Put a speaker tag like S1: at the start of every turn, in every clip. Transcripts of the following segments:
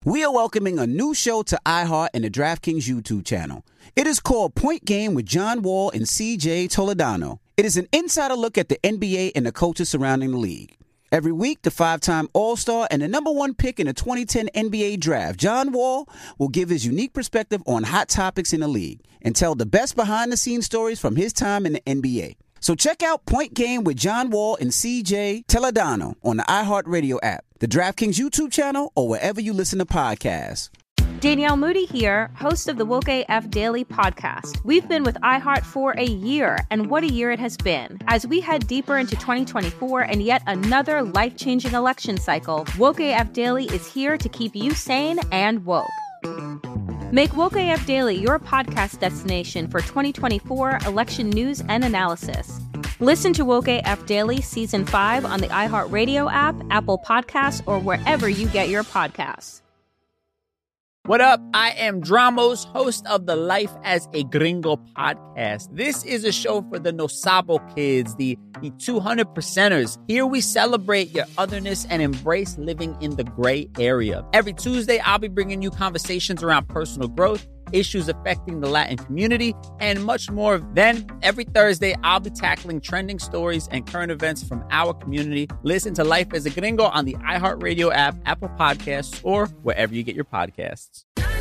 S1: We are welcoming a new show to iHeart and the DraftKings YouTube channel. It is called Point Game with John Wall and CJ Toledano. It is an insider look at the NBA and the coaches surrounding the league. Every week, the 5-time All-Star and the number one pick in the 2010 NBA Draft, John Wall, will give his unique perspective on hot topics in the league and tell the best behind-the-scenes stories from his time in the NBA. So check out Point Game with John Wall and CJ Toledano on the iHeartRadio app, the DraftKings YouTube channel, or wherever you listen to podcasts.
S2: Danielle Moody here, host of the Woke AF Daily podcast. We've been with iHeart for a year, and what a year it has been. As we head deeper into 2024 and yet another life-changing election cycle, Woke AF Daily is here to keep you sane and woke. Make Woke AF Daily your podcast destination for 2024 election news and analysis. Listen to Woke AF Daily Season 5 on the iHeartRadio app, Apple Podcasts, or wherever you get your podcasts.
S3: What up? I am Dramos, host of the Life as a Gringo podcast. This is a show for the No Sabo kids, the 200%ers. Here we celebrate your otherness and embrace living in the gray area. Every Tuesday, I'll be bringing you conversations around personal growth, issues affecting the Latin community, and much more. Then, every Thursday, I'll be tackling trending stories and current events from our community. Listen to Life as a Gringo on the iHeartRadio app, Apple Podcasts, or wherever you get your podcasts.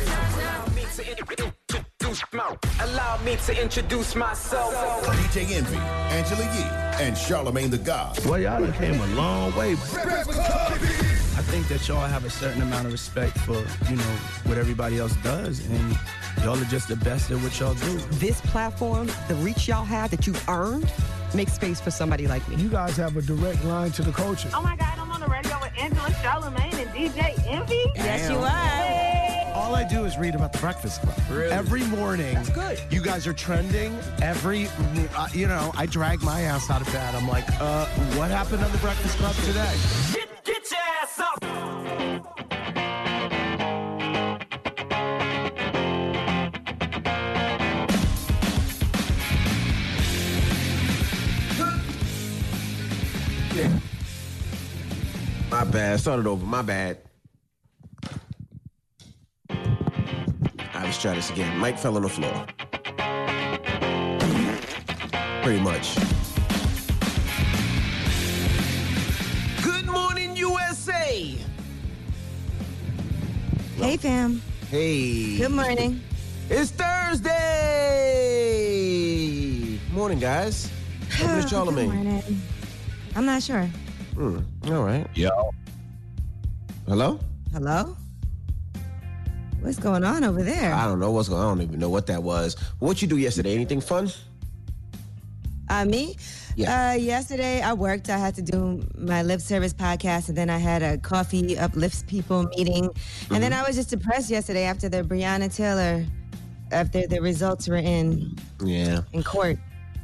S4: Allow me to introduce myself.
S5: DJ Envy, Angela Yee, and Charlamagne the God.
S6: Well, y'all done came a long way. I think that y'all have a certain amount of respect for, what everybody else does, and y'all are just the best at what y'all do.
S7: This platform, the reach y'all have that you've earned, makes space for somebody like me.
S8: You guys have a direct line to the culture.
S9: Oh my God, I'm on the radio with Angela, Charlamagne, and DJ Envy.
S7: Yes, you are.
S10: All I do is read about the Breakfast Club.
S3: Really?
S10: Every morning.
S3: That's good.
S10: You guys are trending. I drag my ass out of bed. I'm like, what happened on the Breakfast Club today?
S4: Get your ass up.
S11: My bad. Started over. My bad. Let's try this again. Mike fell on the floor. Pretty much. Good morning, USA.
S7: Hey, fam.
S11: Hey.
S7: Good morning.
S11: It's Thursday. Morning, guys. Welcome to Charlamagne.
S7: Good morning. I'm not sure.
S11: All right.
S6: Yo.
S11: Hello?
S7: Hello? What's going on over there?
S11: I don't know what's going on. I don't even know what that was. What you do yesterday? Anything fun?
S7: Me?
S11: Yeah.
S7: Yesterday, I worked. I had to do my lip service podcast, and then I had a coffee uplifts people meeting. And then I was just depressed yesterday after the Breonna Taylor, after the results were in court.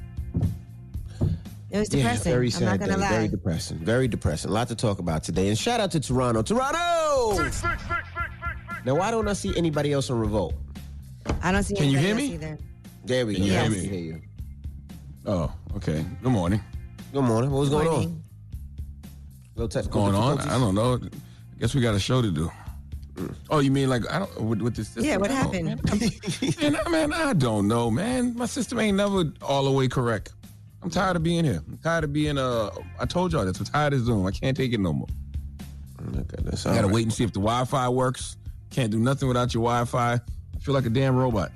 S7: It was depressing.
S11: Yeah, very sad.
S7: I'm not going to lie.
S11: Very depressing. Very depressing. A lot to talk about today. And shout out to Toronto. Toronto! Now, why don't I see anybody else on Revolt?
S7: I don't see
S11: Can you hear
S7: anybody
S11: me?
S7: else either.
S11: There we go.
S6: Can you hear me?
S11: I hear you.
S6: Oh, okay. Good morning.
S11: Good morning. What was going on?
S7: Morning.
S11: What's
S6: Going on? I don't know. I guess we got a show to do. Oh, you mean like with the system?
S7: Yeah, what happened?
S6: Man, I don't know, man. My system ain't never all the way correct. I'm tired of being here. I'm tired of being I told y'all this. I'm tired of Zoom. I can't take it no more. I gotta wait and see if the Wi-Fi works. Can't do nothing without your Wi-Fi. I feel like a damn robot.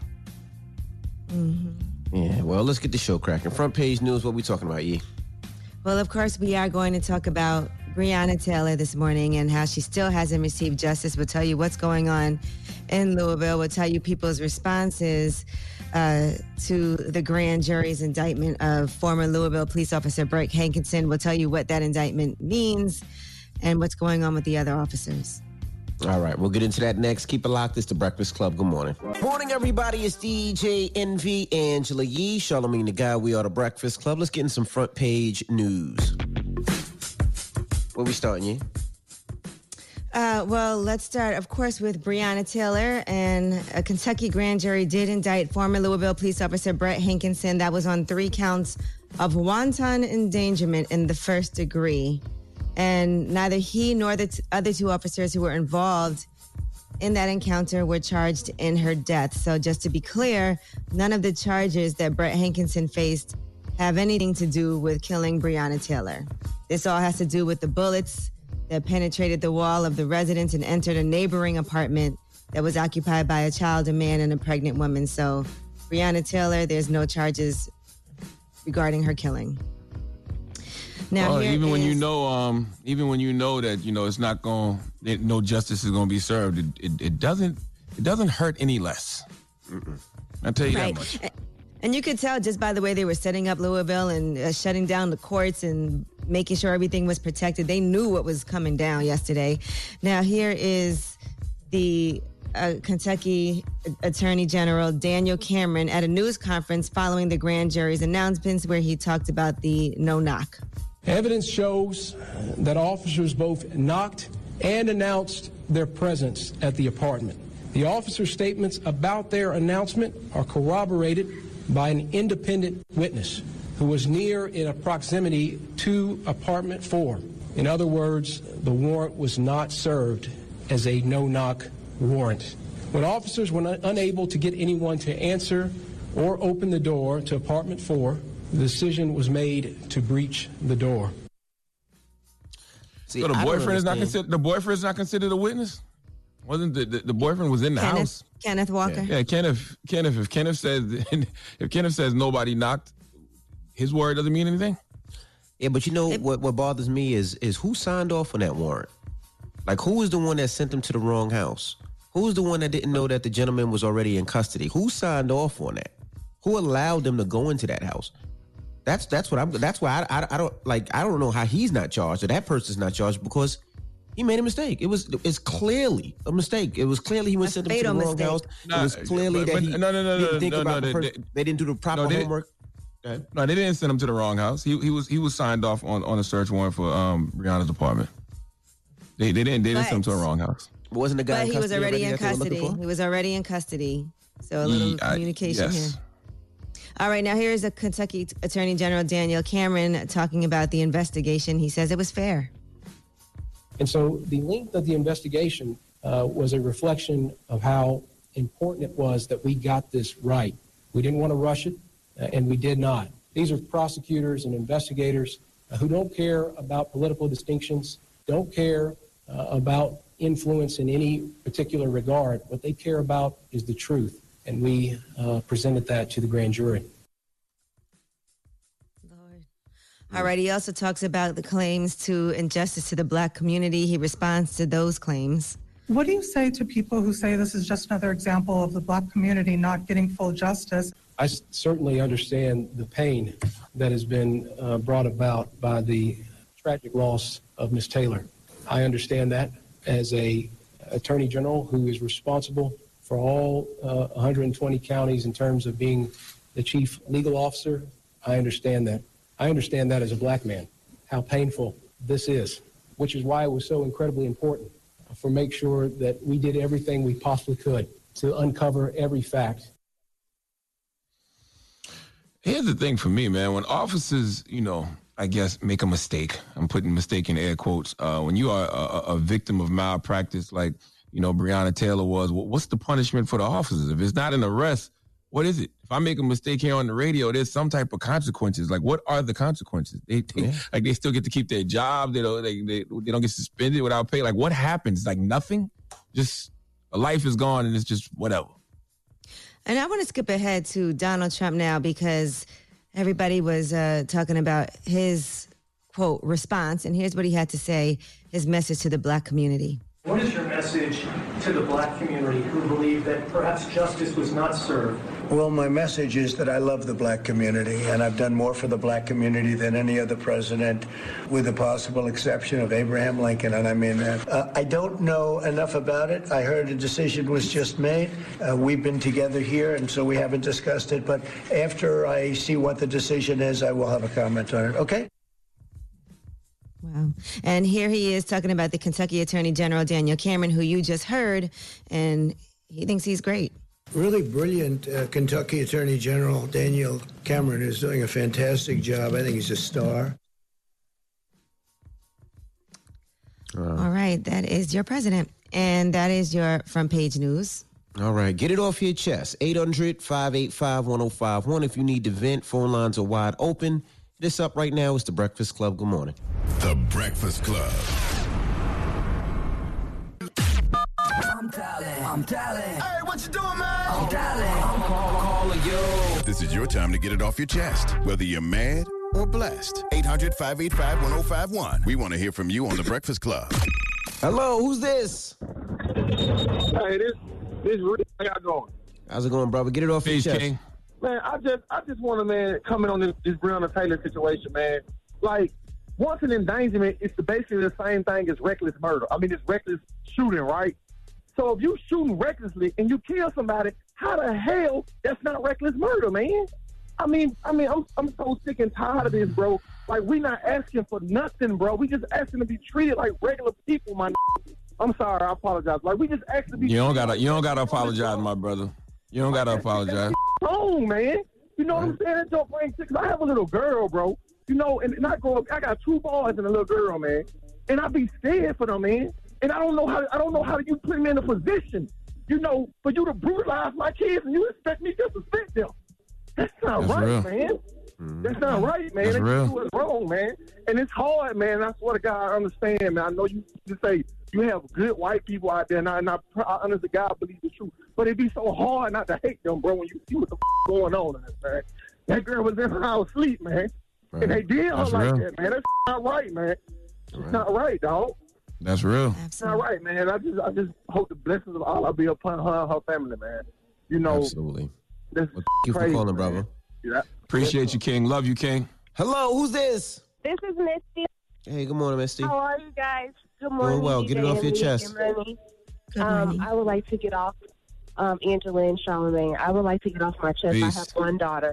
S11: Yeah, well, let's get the show cracking. Front page news, what we talking about, Yee?
S7: Well, of course, we are going to talk about Breonna Taylor this morning and how she still hasn't received justice. We'll tell you what's going on in Louisville. We'll tell you people's responses to the grand jury's indictment of former Louisville police officer Brett Hankinson. We'll tell you what that indictment means and what's going on with the other officers.
S11: All right, we'll get into that next. Keep it locked. It's the Breakfast Club. Good morning. Morning, everybody. It's DJ Envy, Angela Yee, Charlamagne the God. We are the Breakfast Club. Let's get in some front page news. Where we starting, Yee?
S7: Well, let's start, of course, with Breonna Taylor. And a Kentucky grand jury did indict former Louisville police officer Brett Hankinson. That was on 3 counts of wanton endangerment in the first degree. And neither he nor the other 2 officers who were involved in that encounter were charged in her death. So just to be clear, none of the charges that Brett Hankinson faced have anything to do with killing Breonna Taylor. This all has to do with the bullets that penetrated the wall of the residence and entered a neighboring apartment that was occupied by a child, a man, and a pregnant woman. So Breonna Taylor, there's no charges regarding her killing. Now,
S6: even when you know that it's not going, no justice is going to be served, it doesn't hurt any less. I'll tell you that much.
S7: And you could tell just by the way they were setting up Louisville and shutting down the courts and making sure everything was protected. They knew what was coming down yesterday. Now, here is the Kentucky Attorney General Daniel Cameron at a news conference following the grand jury's announcements where he talked about the no-knock.
S12: Evidence shows that officers both knocked and announced their presence at the apartment. The officers' statements about their announcement are corroborated by an independent witness who was near in a proximity to apartment 4. In other words, the warrant was not served as a no-knock warrant. When officers were unable to get anyone to answer or open the door to apartment 4, the decision was made to breach the door.
S6: See, so the boyfriend is not considered a witness? Wasn't the boyfriend was in the house?
S7: Kenneth Walker.
S6: Yeah, Kenneth. If Kenneth says nobody knocked, his word doesn't mean anything.
S11: Yeah, but what bothers me is who signed off on that warrant? Like, who was the one that sent them to the wrong house? Who was the one that didn't know that the gentleman was already in custody? Who signed off on that? Who allowed them to go into that house? That's why I don't know how he's not charged or that person's not charged, because he made a mistake. It's clearly a mistake. It was clearly he was sent them to the wrong house. It was clearly that he didn't think about the person. They didn't do the proper homework.
S6: No, they didn't send him to the wrong house. He was signed off on a search warrant for Breonna's apartment. They didn't send him to the wrong house.
S11: Wasn't the guy?
S7: But he was already in custody. He was already in custody. So a little communication here. All right, now here is a Kentucky Attorney General Daniel Cameron talking about the investigation. He says it was fair.
S12: And so the length of the investigation was a reflection of how important it was that we got this right. We didn't want to rush it, and we did not. These are prosecutors and investigators who don't care about political distinctions, don't care about influence in any particular regard. What they care about is the truth, and we presented that to the grand jury.
S7: All right, he also talks about the claims to injustice to the black community. He responds to those claims.
S13: What do you say to people who say this is just another example of the black community not getting full justice?
S12: I certainly understand the pain that has been brought about by the tragic loss of Ms. Taylor. I understand that as a attorney general who is responsible for all 120 counties in terms of being the chief legal officer. I understand that. I understand that as a black man, how painful this is, which is why it was so incredibly important for make sure that we did everything we possibly could to uncover every fact.
S6: Here's the thing for me, man. When officers, I guess, make a mistake, I'm putting mistake in air quotes, when you are a victim of malpractice like, Breonna Taylor was, what's the punishment for the officers? If it's not an arrest, what is it? If I make a mistake here on the radio, there's some type of consequences. Like, what are the consequences? They still get to keep their job. They don't get suspended without pay. Like, what happens? Like, nothing? Just a life is gone and it's just whatever.
S7: And I want to skip ahead to Donald Trump now because everybody was talking about his, quote, response. And here's what he had to say, his message to the black community.
S14: What is your message to the black community who believe that perhaps justice was not served?
S15: Well, my message is that I love the black community, and I've done more for the black community than any other president, with the possible exception of Abraham Lincoln, and I mean that. I don't know enough about it. I heard a decision was just made. We've been together here, and so we haven't discussed it, but after I see what the decision is, I will have a comment on it, okay?
S7: Wow. And here he is talking about the Kentucky Attorney General, Daniel Cameron, who you just heard, and he thinks he's great.
S15: Really brilliant Kentucky Attorney General Daniel Cameron is doing a fantastic job. I think he's a star.
S7: All right, that is your president. And that is your front page news.
S11: All right, get it off your chest. 800-585-1051. If you need to vent, phone lines are wide open. Hit us up right now. It's The Breakfast Club. Good morning.
S5: The Breakfast Club.
S16: I'm dialing.
S5: Hey, what you doing, man?
S16: I'm dialing. I'm calling you.
S5: This is your time to get it off your chest, whether you're mad or blessed. 800-585-1051. We want to hear from you on The Breakfast Club.
S11: Hello, who's this?
S17: Hey, this Rick. How y'all going?
S11: How's it going, brother? Get it off your chest.
S6: King.
S17: Man, I just want to, man, comment on this Breonna Taylor situation, man. Like, wanton endangerment is basically the same thing as reckless murder. I mean, it's reckless shooting, right? So if you shooting recklessly and you kill somebody, how the hell that's not reckless murder, man? I mean, I'm so sick and tired of this, bro. Like, we not asking for nothing, bro. We just asking to be treated like regular people, my. I'm sorry, I apologize. Like, we just ask to be.
S6: You don't gotta apologize, my brother. You don't gotta apologize.
S17: Wrong, man. You know what I'm saying? That don't bring sick. I have a little girl, bro. You know, and I grow up. I got 2 boys and a little girl, man. And I be scared for them, man. And I don't know how you put me in a position, you know, for you to brutalize my kids and you expect me to suspect them. That's not right,
S6: real.
S17: man. That's not right, man.
S6: That's real.
S17: It's wrong, man. And it's hard, man. I swear to God, I understand, man. I know you say you have good white people out there, and I honestly, God, believe the truth. But it'd be so hard not to hate them, bro, when you see what the going on in this, man. That girl was in her house asleep, man. Right. And they did her like that, man. That's not right, man. It's not right, dog.
S6: That's real.
S17: It's not right, man. I just hope the blessings of Allah be upon her and her family, man. You know.
S11: Absolutely.
S17: Well,
S11: thank you for calling, brother.
S17: Yeah.
S6: Appreciate you, King. Love you, King.
S11: Hello, who's this?
S18: This is Misty.
S11: Hey, good morning, Misty.
S18: How are you guys? Good morning.
S11: Doing well. Get it off your chest.
S18: Good morning. I would like to get off Angela and Charlamagne. I would like to get off my chest.
S6: Peace.
S18: I have one daughter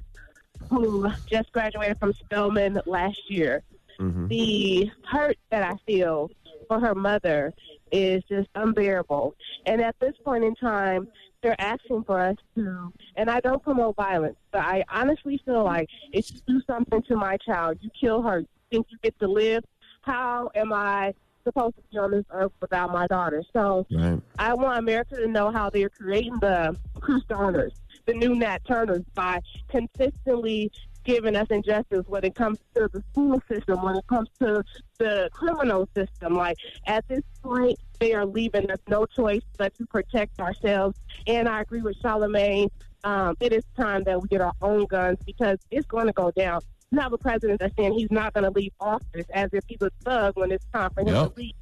S18: who just graduated from Spelman last year.
S11: Mm-hmm.
S18: The hurt that I feel for her mother is just unbearable. And at this point in time, they're asking for us to, and I don't promote violence, but I honestly feel like if you do something to my child, you kill her, you think you get to live, how am I supposed to be on this earth without my daughter? So I want America to know how they're creating the Bruce Darners, the new Nat Turners, by consistently giving us injustice when it comes to the school system, when it comes to the criminal system. Like, at this point, they are leaving us no choice but to protect ourselves. And I agree with Charlamagne. It is time that we get our own guns because it's going to go down. You have a president that's saying he's not going to leave office as if he's a thug when it's time for him to leave.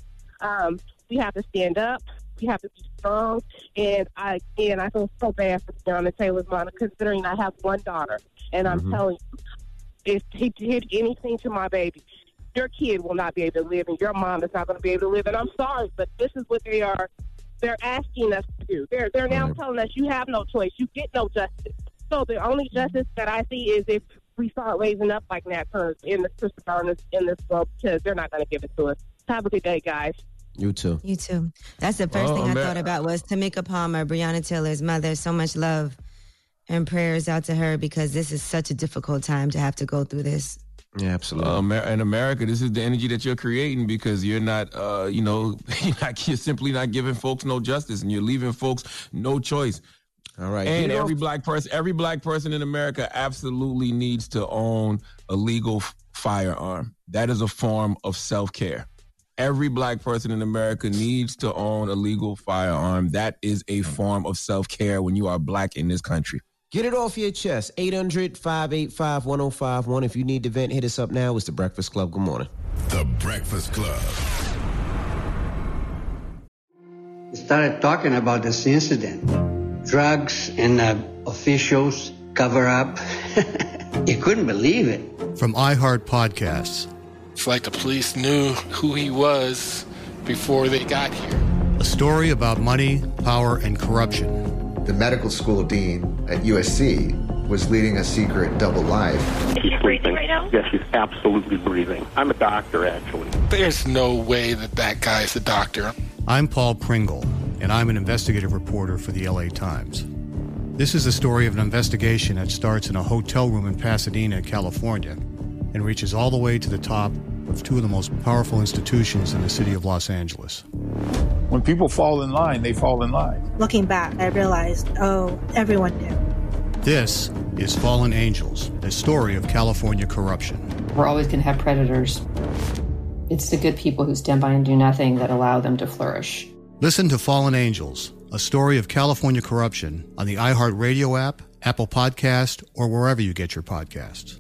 S18: We have to stand up. We have to be strong. And I feel so bad for Breonna Taylor's mom, considering I have one daughter. And I'm telling you, if he did anything to my baby, your kid will not be able to live, and your mom is not going to be able to live. And I'm sorry, but this is what they're asking us to do. They're now telling us you have no choice. You get no justice. So the only justice that I see is if we start raising up like Nat Turner in the Sister Darners in this world, because they're not going to give it to us. Have a good day, guys.
S11: You too.
S7: You too. That's the first thing I thought about was Tamika Palmer, Breonna Taylor's mother. So much love and prayers out to her because this is such a difficult time to have to go through this.
S11: Yeah, absolutely.
S6: In America, this is the energy that you're creating because you're not, you're simply not giving folks no justice and you're leaving folks no choice.
S11: All right.
S6: And every black person in America absolutely needs to own a legal firearm. That is a form of self-care. Every black person in America needs to own a legal firearm. That is a form of self-care when you are black in this country.
S11: Get it off your chest. 800-585-1051. If you need to vent, hit us up now. It's The Breakfast Club. Good morning.
S5: The Breakfast Club.
S19: We started talking about this incident. Drugs and officials cover up. You couldn't believe it.
S20: From iHeart Podcasts.
S21: It's like the police knew who he was before they got here.
S20: A story about money, power, and corruption.
S22: The medical school dean at USC was leading a secret double life.
S23: He's breathing right now? Yes, he's absolutely breathing. I'm a doctor, actually.
S21: There's no way that guy is a doctor.
S20: I'm Paul Pringle, and I'm an investigative reporter for the LA Times. This is the story of an investigation that starts in a hotel room in Pasadena, California, and reaches all the way to the top of two of the most powerful institutions in the city of Los Angeles.
S1: When people fall in line, they fall in line.
S2: Looking back, I realized, everyone knew.
S20: This is Fallen Angels, a story of California corruption.
S8: We're always going to have predators. It's the good people who stand by and do nothing that allow them to flourish.
S20: Listen to Fallen Angels, a story of California corruption on the iHeartRadio app, Apple Podcast, or wherever you get your podcasts.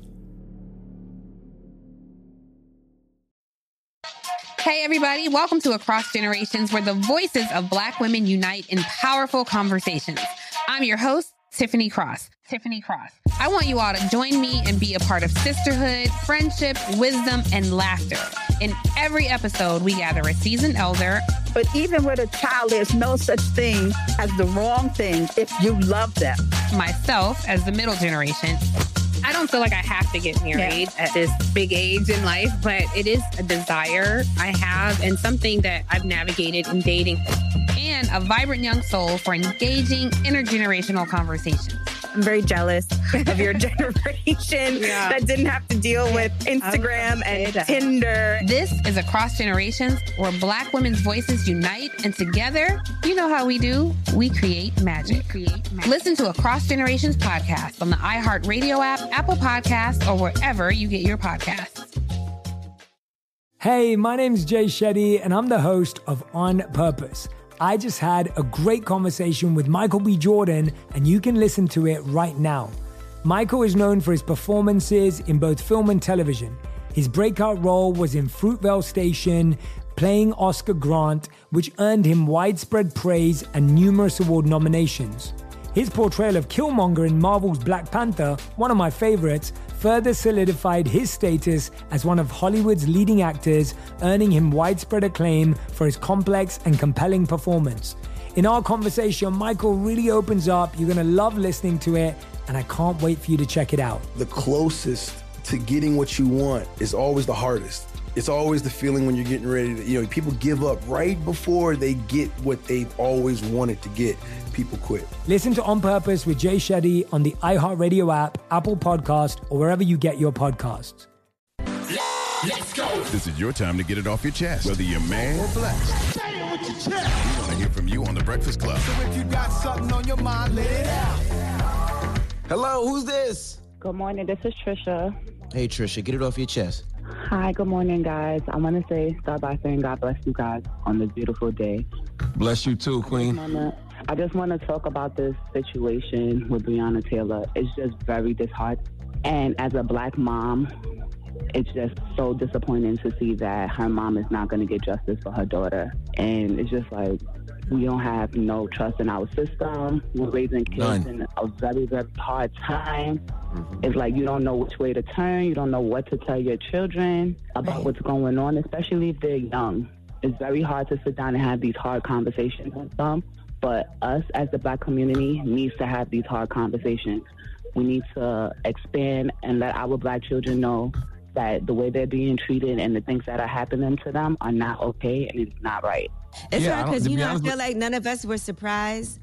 S24: Hey everybody, welcome to Across Generations, where the voices of Black women unite in powerful conversations. I'm your host, Tiffany Cross. I want you all to join me and be a part of sisterhood, friendship, wisdom, and laughter. In every episode, we gather a seasoned elder.
S25: But even with a child, there's no such thing as the wrong thing if you love them.
S24: Myself, as the middle generation. I don't feel like I have to get married at this big age in life, but it is a desire I have and something that I've navigated in dating. And a vibrant young soul for engaging intergenerational conversations.
S26: I'm very jealous of your generation that didn't have to deal with Instagram and Tinder.
S24: This is Across Generations, where Black women's voices unite, and together, you know how we do, we create magic. Listen to Across Generations podcast on the iHeartRadio app, Apple Podcasts, or wherever you get your podcasts.
S27: Hey, my name's Jay Shetty, and I'm the host of On Purpose. I just had a great conversation with Michael B. Jordan, and you can listen to it right now. Michael is known for his performances in both film and television. His breakout role was in Fruitvale Station, playing Oscar Grant, which earned him widespread praise and numerous award nominations. His portrayal of Killmonger in Marvel's Black Panther, one of my favorites, further solidified his status as one of Hollywood's leading actors, earning him widespread acclaim for his complex and compelling performance. In our conversation, Michael really opens up. You're going to love listening to it, and I can't wait for you to check it out.
S28: The closest to getting what you want is always the hardest. It's always the feeling when you're getting ready to, people give up right before they get what they've always wanted to get. People quit.
S27: Listen to On Purpose with Jay Shetty on the iHeartRadio app, Apple Podcast, or wherever you get your podcasts.
S5: Let's go. This is your time to get it off your chest, whether you're mad or blessed. Say it with your chest. We want to hear from you on The Breakfast Club.
S16: So if you got something on your mind, let it out.
S11: Hello, who's this?
S29: Good morning, this is Trisha.
S11: Hey, Trisha, get it off your chest.
S29: Hi, good morning, guys. I want to start by saying God bless you guys on this beautiful day.
S6: Bless you too, Queen.
S29: I just want to talk about this situation with Breonna Taylor. It's just very disheartening. And as a Black mom, it's just so disappointing to see that her mom is not going to get justice for her daughter. And it's just like, we don't have no trust in our system. We're raising kids in a very, very hard time. Mm-hmm. It's like you don't know which way to turn. You don't know what to tell your children about what's going on, especially if they're young. It's very hard to sit down and have these hard conversations with them. But us as the Black community needs to have these hard conversations. We need to expand and let our Black children know that the way they're being treated and the things that are happening to them are not okay and it's not right.
S7: It's hard because, I feel like none of us were surprised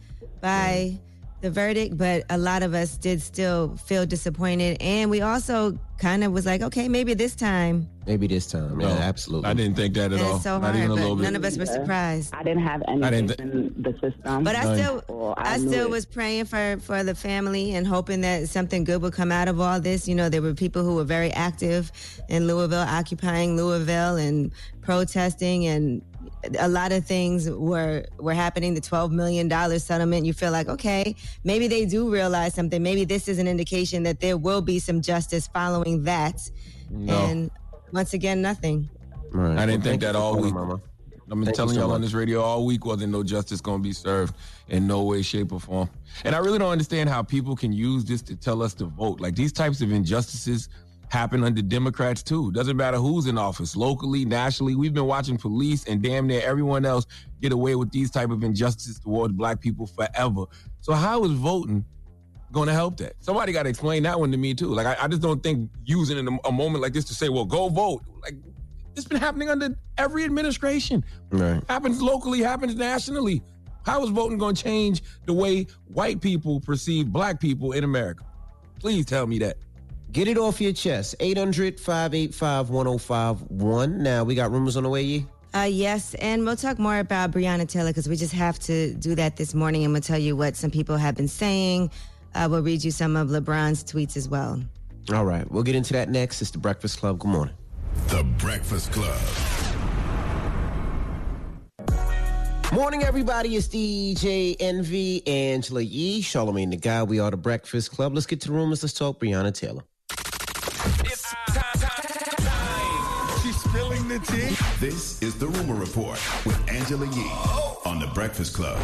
S7: by the verdict, but a lot of us did still feel disappointed. And we also kind of was like, okay, maybe this time.
S11: Yeah, absolutely.
S6: I didn't think that at all.
S7: It's so
S6: Not
S7: hard,
S6: even a
S7: but
S6: little bit.
S7: none of us were surprised.
S29: I didn't have anything in the system.
S7: But I still was praying for the family and hoping that something good would come out of all this. There were people who were very active in Louisville, occupying Louisville and protesting, and a lot of things were happening. The $12 million settlement, you feel like, okay, maybe they do realize something. Maybe this is an indication that there will be some justice following that.
S6: No.
S7: And once again, nothing.
S6: Right. I didn't think that all week.
S11: Mama.
S6: I've been telling y'all on this radio all week wasn't no justice going to be served in no way, shape, or form. And I really don't understand how people can use this to tell us to vote. Like, these types of injustices happen under Democrats too. Doesn't matter who's in office, locally, nationally. We've been watching police and damn near everyone else get away with these type of injustices towards Black people forever. So how is voting going to help that? Somebody got to explain that one to me too. Like, I just don't think using in a moment like this to say, well, go vote. Like, it's been happening under every administration.
S11: Right.
S6: Happens locally, happens nationally. How is voting going to change the way white people perceive Black people in America? Please tell me that.
S11: Get it off your chest. 800-585-1051. Now, we got rumors on the way, Yee?
S7: Yes, and we'll talk more about Breonna Taylor because we just have to do that this morning, and we'll tell you what some people have been saying. We'll read you some of LeBron's tweets as well.
S11: All right, we'll get into that next. It's The Breakfast Club. Good morning.
S5: The Breakfast Club.
S11: Morning, everybody. It's DJ Envy, Angela Yee, Charlamagne the Guy. We are The Breakfast Club. Let's get to the rumors. Let's talk Breonna Taylor.
S5: It's time. She's spilling the tea. This is The Rumor Report with Angela Yee on The Breakfast Club.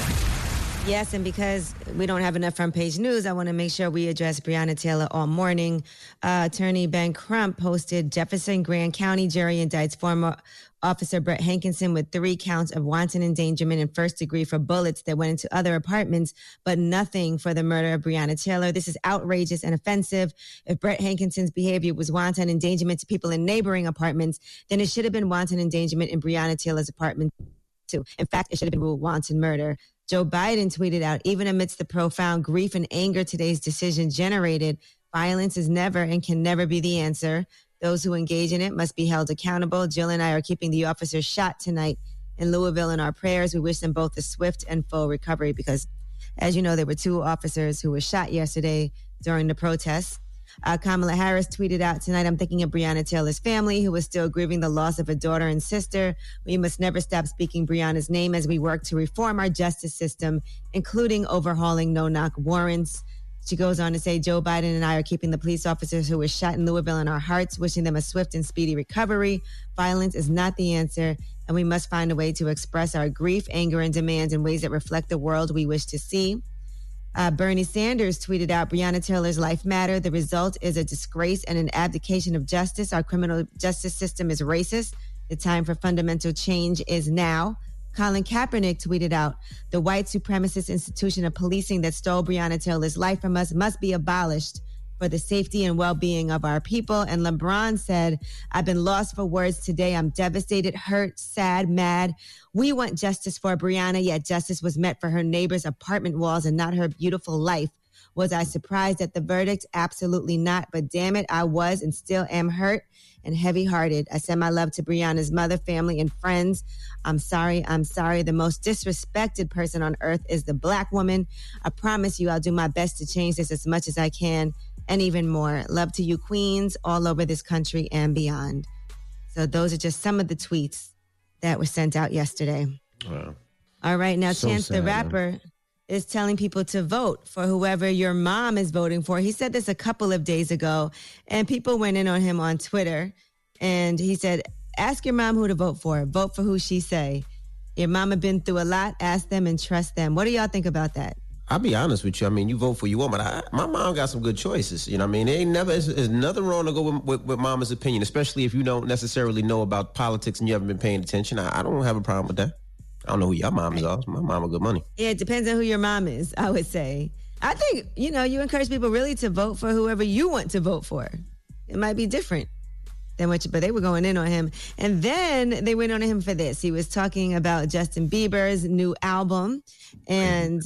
S7: Yes, and because we don't have enough front page news, I want to make sure we address Breonna Taylor all morning. Attorney Ben Crump posted Jefferson Grand County jury indicts former Officer Brett Hankinson with 3 counts of wanton endangerment and first degree for bullets that went into other apartments, but nothing for the murder of Breonna Taylor. This is outrageous and offensive. If Brett Hankinson's behavior was wanton endangerment to people in neighboring apartments, then it should have been wanton endangerment in Breonna Taylor's apartment too. In fact, it should have been ruled wanton murder. Joe Biden tweeted out, even amidst the profound grief and anger today's decision generated, violence is never and can never be the answer. Those who engage in it must be held accountable. Jill and I are keeping the officers shot tonight in Louisville in our prayers. We wish them both a swift and full recovery because, as you know, there were 2 officers who were shot yesterday during the protests. Kamala Harris tweeted out tonight, I'm thinking of Breonna Taylor's family, who is still grieving the loss of a daughter and sister. We must never stop speaking Breonna's name as we work to reform our justice system, including overhauling no-knock warrants. She goes on to say, Joe Biden and I are keeping the police officers who were shot in Louisville in our hearts, wishing them a swift and speedy recovery. Violence is not the answer, and we must find a way to express our grief, anger, and demands in ways that reflect the world we wish to see. Bernie Sanders tweeted out, Breonna Taylor's life mattered. The result is a disgrace and an abdication of justice. Our criminal justice system is racist. The time for fundamental change is now. Colin Kaepernick tweeted out, the white supremacist institution of policing that stole Breonna Taylor's life from us must be abolished for the safety and well-being of our people. And LeBron said, I've been lost for words today. I'm devastated, hurt, sad, mad. We want justice for Breonna, yet justice was met for her neighbor's apartment walls and not her beautiful life. Was I surprised at the verdict? Absolutely not. But damn it, I was and still am hurt and heavy-hearted. I send my love to Breonna's mother, family, and friends. I'm sorry. The most disrespected person on earth is the Black woman. I promise you I'll do my best to change this as much as I can and even more. Love to you, Queens, all over this country and beyond. So those are just some of the tweets that were sent out yesterday.
S11: Wow.
S7: All right, now
S11: So
S7: Chance the
S11: sad,
S7: Rapper is telling people to vote for whoever your mom is voting for. He said this a couple of days ago, and people went in on him on Twitter, and he said, ask your mom who to vote for. Vote for who she say. Your mama been through a lot. Ask them and trust them. What do y'all think about that?
S11: I'll be honest with you. I mean, you vote for your woman. My mom got some good choices. You know what I mean? There's nothing wrong to go with mama's opinion, especially if you don't necessarily know about politics and you haven't been paying attention. I don't have a problem with that. I don't know who your mom is. My mama good money.
S7: Yeah, it depends on who your mom is, I would say. I think, you encourage people really to vote for whoever you want to vote for. It might be different than what but they were going in on him. And then they went on him for this. He was talking about Justin Bieber's new album. And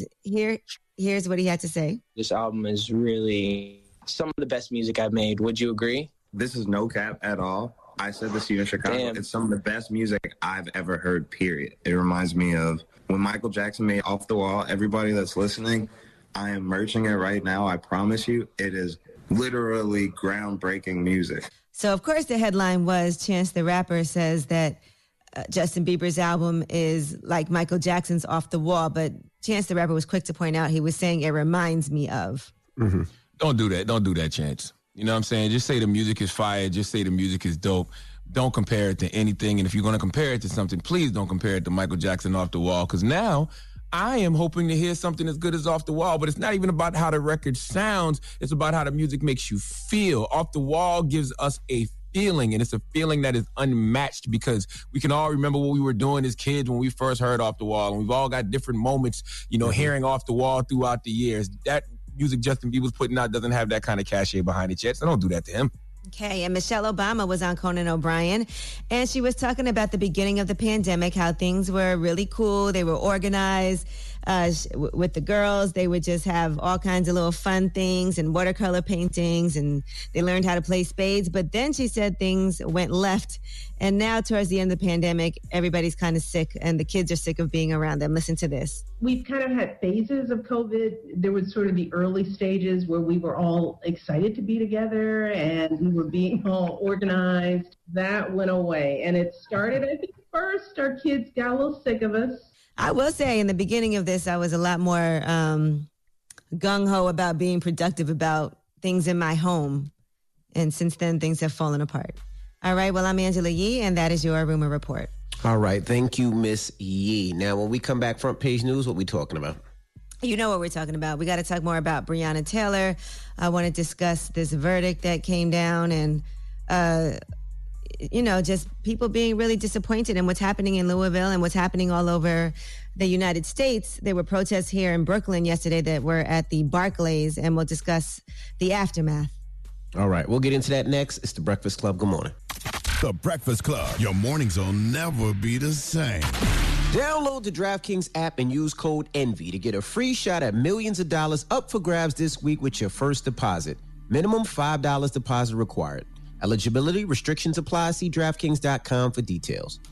S7: here's what he had to say.
S3: This album is really some of the best music I've made. Would you agree?
S4: This is no cap at all. I said this to you in Chicago.
S3: Damn.
S4: It's some of the best music I've ever heard, period. It reminds me of when Michael Jackson made Off the Wall. Everybody that's listening, I am merching it right now. I promise you, it is literally groundbreaking music.
S7: So, of course, the headline was Chance the Rapper says that Justin Bieber's album is like Michael Jackson's Off the Wall. But Chance the Rapper was quick to point out he was saying it reminds me of.
S6: Mm-hmm. Don't do that. Don't do that, Chance. You know what I'm saying? Just say the music is fire. Just say the music is dope. Don't compare it to anything. And if you're going to compare it to something, please don't compare it to Michael Jackson Off the Wall. Because now I am hoping to hear something as good as Off the Wall. But it's not even about how the record sounds. It's about how the music makes you feel. Off the Wall gives us a feeling, and it's a feeling that is unmatched because we can all remember what we were doing as kids when we first heard Off the Wall. And we've all got different moments, hearing Off the Wall throughout the years. That music Justin Bieber's putting out doesn't have that kind of cachet behind it yet, so don't do that to him.
S7: Okay, and Michelle Obama was on Conan O'Brien, and she was talking about the beginning of the pandemic, how things were really cool, they were organized. with the girls. They would just have all kinds of little fun things and watercolor paintings, and they learned how to play spades. But then she said things went left, and now towards the end of the pandemic, everybody's kind of sick, and the kids are sick of being around them. Listen to this.
S9: We've kind of had phases of COVID. There was sort of the early stages where we were all excited to be together and we were being all organized. That went away. And it started, I think, first, our kids got a little sick of us.
S7: I will say in the beginning of this, I was a lot more gung-ho about being productive about things in my home. And since then, things have fallen apart. All right, well, I'm Angela Yee, and that is your Rumor Report.
S11: All right. Thank you, Miss Yee. Now, when we come back, front page news, what we talking about?
S7: You know what we're talking about. We got to talk more about Breonna Taylor. I want to discuss this verdict that came down and, just people being really disappointed in what's happening in Louisville and what's happening all over the United States. There were protests here in Brooklyn yesterday that were at the Barclays, and we'll discuss the aftermath.
S11: All right. We'll get into that next. It's The Breakfast Club. Good morning.
S5: The Breakfast Club. Your mornings will never be the same.
S11: Download the DraftKings app and use code ENVY to get a free shot at millions of dollars up for grabs this week with your first deposit. Minimum $5 deposit required. Eligibility restrictions apply. See DraftKings.com for details.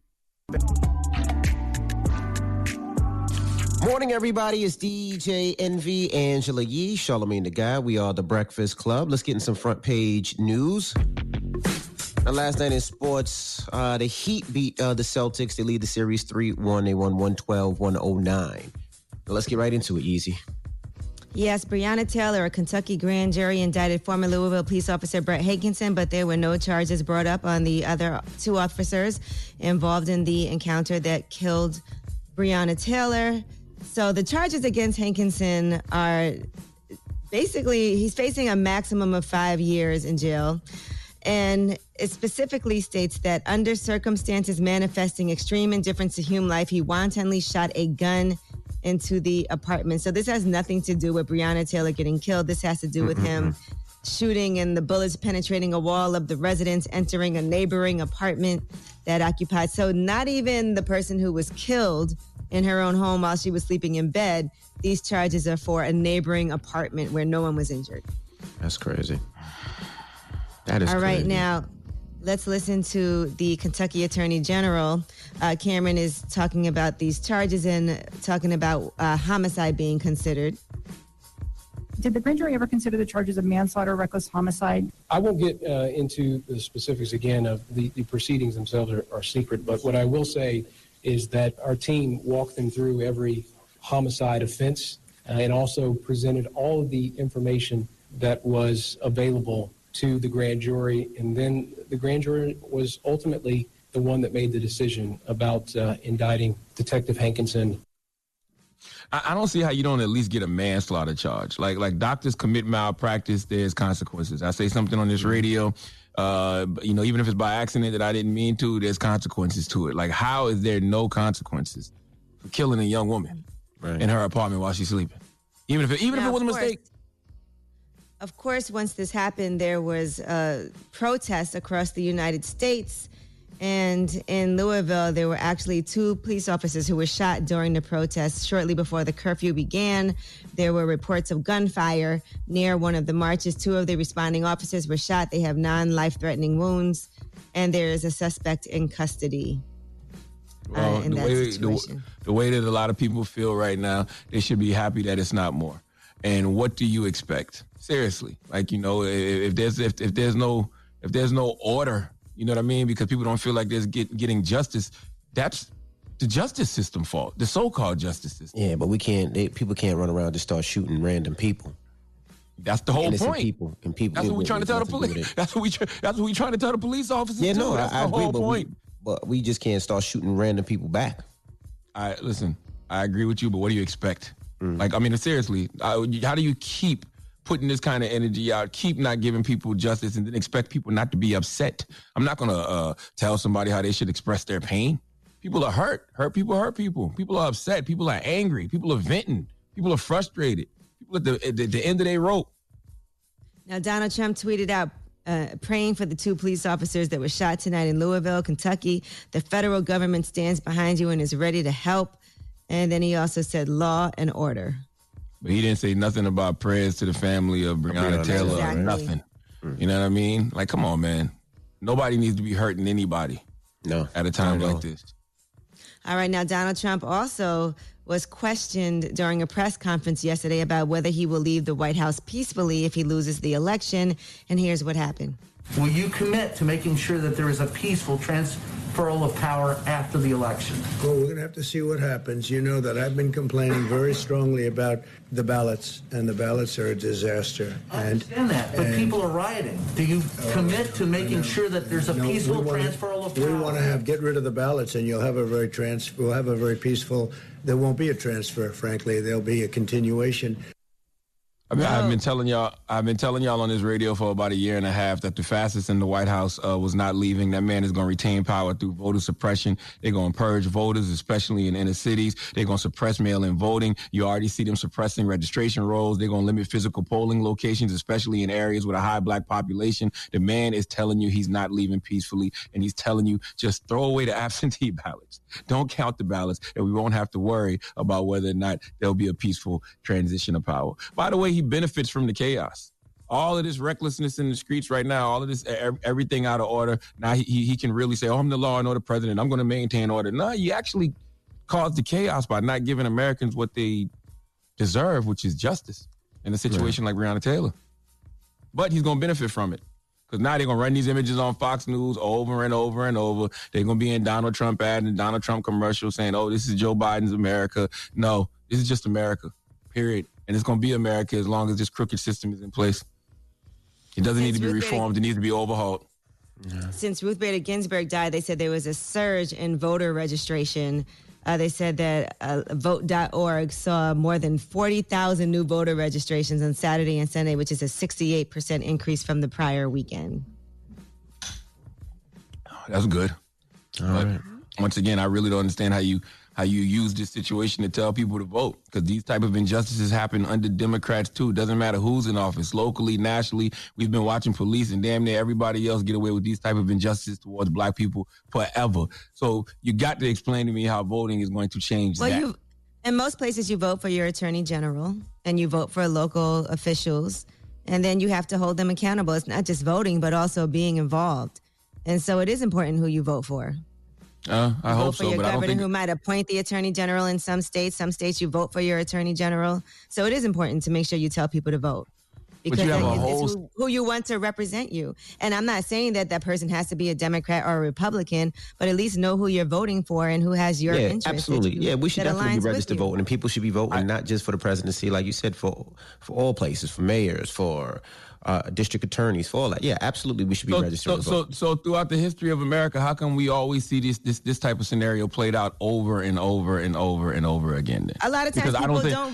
S11: Morning, everybody. It's DJ Envy, Angela Yee, Charlamagne the Guy. We are The Breakfast Club. Let's get in some front page news. Now, last night in sports, the Heat beat the Celtics. They lead the series 3-1. They won 112-109. Now, let's get right into it, Yeezy.
S7: Yes, Breonna Taylor, a Kentucky grand jury indicted former Louisville police officer Brett Hankinson, but there were no charges brought up on the other two officers involved in the encounter that killed Breonna Taylor. So the charges against Hankinson are basically he's facing a maximum of 5 years in jail. And it specifically states that under circumstances manifesting extreme indifference to human life, he wantonly shot a gun into the apartment. So this has nothing to do with Breonna Taylor getting killed. This has to do with him shooting and the bullets penetrating a wall of the residence, entering a neighboring apartment that occupied. So not even the person who was killed in her own home while she was sleeping in bed. These charges are for a neighboring apartment where no one was injured.
S11: That's crazy. That is
S7: all
S11: crazy.
S7: Right, now let's listen to the Kentucky Attorney General. Cameron is talking about these charges and talking about homicide being considered.
S10: Did the grand jury ever consider the charges of manslaughter, reckless homicide?
S12: I won't get into the specifics again of the proceedings themselves are secret, but what I will say is that our team walked them through every homicide offense and also presented all of the information that was available to the grand jury. And then the grand jury was ultimately the one that made the decision about indicting Detective Hankinson.
S6: I don't see how you don't at least get a manslaughter charge. Like doctors commit malpractice, there's consequences. I say something on this radio, even if it's by accident that I didn't mean to, there's consequences to it. Like, how is there no consequences for killing a young woman in her apartment while she's sleeping? Even if it was a mistake.
S7: Of course, once this happened, there was protests across the United States. And in Louisville, there were actually 2 police officers who were shot during the protests shortly before the curfew began. There were reports of gunfire near one of the marches. 2 of the responding officers were shot. They have non-life-threatening wounds. And there is a suspect in custody. In that situation.
S6: The way that a lot of people feel right now, they should be happy that it's not more. And what do you expect? Seriously, if there's no order, you know what I mean? Because people don't feel like there's getting justice. That's the justice system fault, the so-called justice system.
S11: Yeah, but people can't run around and start shooting random people.
S6: That's the whole
S11: Innocent
S6: point.
S11: People.
S6: That's what we're trying to tell the police. That's what we're trying to tell the police officers.
S11: Yeah,
S6: too.
S11: no,
S6: That's
S11: I
S6: the
S11: agree,
S6: whole point.
S11: But we just can't start shooting random people back.
S6: Listen, I agree with you, but what do you expect? Seriously, how do you keep putting this kind of energy out, keep not giving people justice, and then expect people not to be upset? I'm not going to tell somebody how they should express their pain. People are hurt. Hurt people hurt people. People are upset. People are angry. People are venting. People are frustrated. People at the end of their rope.
S7: Now, Donald Trump tweeted out, praying for the 2 police officers that were shot tonight in Louisville, Kentucky. The federal government stands behind you and is ready to help. And then he also said law and order.
S6: But he didn't say nothing about prayers to the family of Breonna Taylor
S7: Exactly.
S6: or nothing. You know what I mean? Like, come on, man. Nobody needs to be hurting anybody.
S11: No.
S6: At a time like this.
S7: All right, now Donald Trump also was questioned during a press conference yesterday about whether he will leave the White House peacefully if he loses the election. And here's what happened.
S13: Will you commit to making sure that there is a peaceful transferal of power after the election?
S14: Well, we're going to have to see what happens. You know that I've been complaining very strongly about the ballots, and the ballots are a disaster.
S13: I understand that, but people are rioting. Do you commit to making sure that there's a peaceful transferal of power?
S14: We want to get rid of the ballots, and you'll have we'll have a very peaceful. There won't be a transfer, frankly. There'll be a continuation.
S6: I mean, I've been telling y'all on this radio for about a year and a half that the fastest in the White House was not leaving. That man is going to retain power through voter suppression. They're going to purge voters, especially in inner cities. They're going to suppress mail-in voting. You already see them suppressing registration rolls. They're going to limit physical polling locations, especially in areas with a high black population. The man is telling you he's not leaving peacefully, and he's telling you just throw away the absentee ballots. Don't count the ballots, and we won't have to worry about whether or not there'll be a peaceful transition of power. By the way, he benefits from the chaos. All of this recklessness in the streets right now, all of this, everything out of order. Now he can really say, I'm the law and order president. I'm going to maintain order. No, you actually caused the chaos by not giving Americans what they deserve, which is justice in a situation like Breonna Taylor. But he's going to benefit from it. Because now they're going to run these images on Fox News over and over and over. They're going to be in Donald Trump ads and Donald Trump commercials saying, oh, this is Joe Biden's America. No, this is just America, period. And it's going to be America as long as this crooked system is in place. It doesn't need to be reformed. It needs to be overhauled.
S7: Since Ruth Bader Ginsburg died, they said there was a surge in voter registration. They said that Vote.org saw more than 40,000 new voter registrations on Saturday and Sunday, which is a 68% increase from the prior weekend.
S6: That's good. But once again, I really don't understand how you use this situation to tell people to vote, because these type of injustices happen under Democrats too. Doesn't matter who's in office, locally, nationally. We've been watching police and damn near everybody else get away with these type of injustices towards black people forever. So you got to explain to me how voting is going to change that.
S7: In most places, you vote for your attorney general and you vote for local officials, and then you have to hold them accountable. It's not just voting, but also being involved. And so it is important who you vote for.
S6: I hope
S7: for
S6: so,
S7: your
S6: but I don't
S7: governor
S6: think
S7: who might appoint the attorney general in some states. Some states you vote for your attorney general. So it is important to make sure you tell people to vote, because it's who you want to represent you. And I'm not saying that that person has to be a Democrat or a Republican, but at least know who you're voting for and who has your interest.
S11: Absolutely. We should definitely be registered voting, and people should be voting not just for the presidency, like you said, for all places, for mayors, for district attorneys, for all that. Yeah, absolutely, we should be registered.
S6: So throughout the history of America, how come we always see this type of scenario played out over and over and over and over again? Then?
S7: A lot of times people don't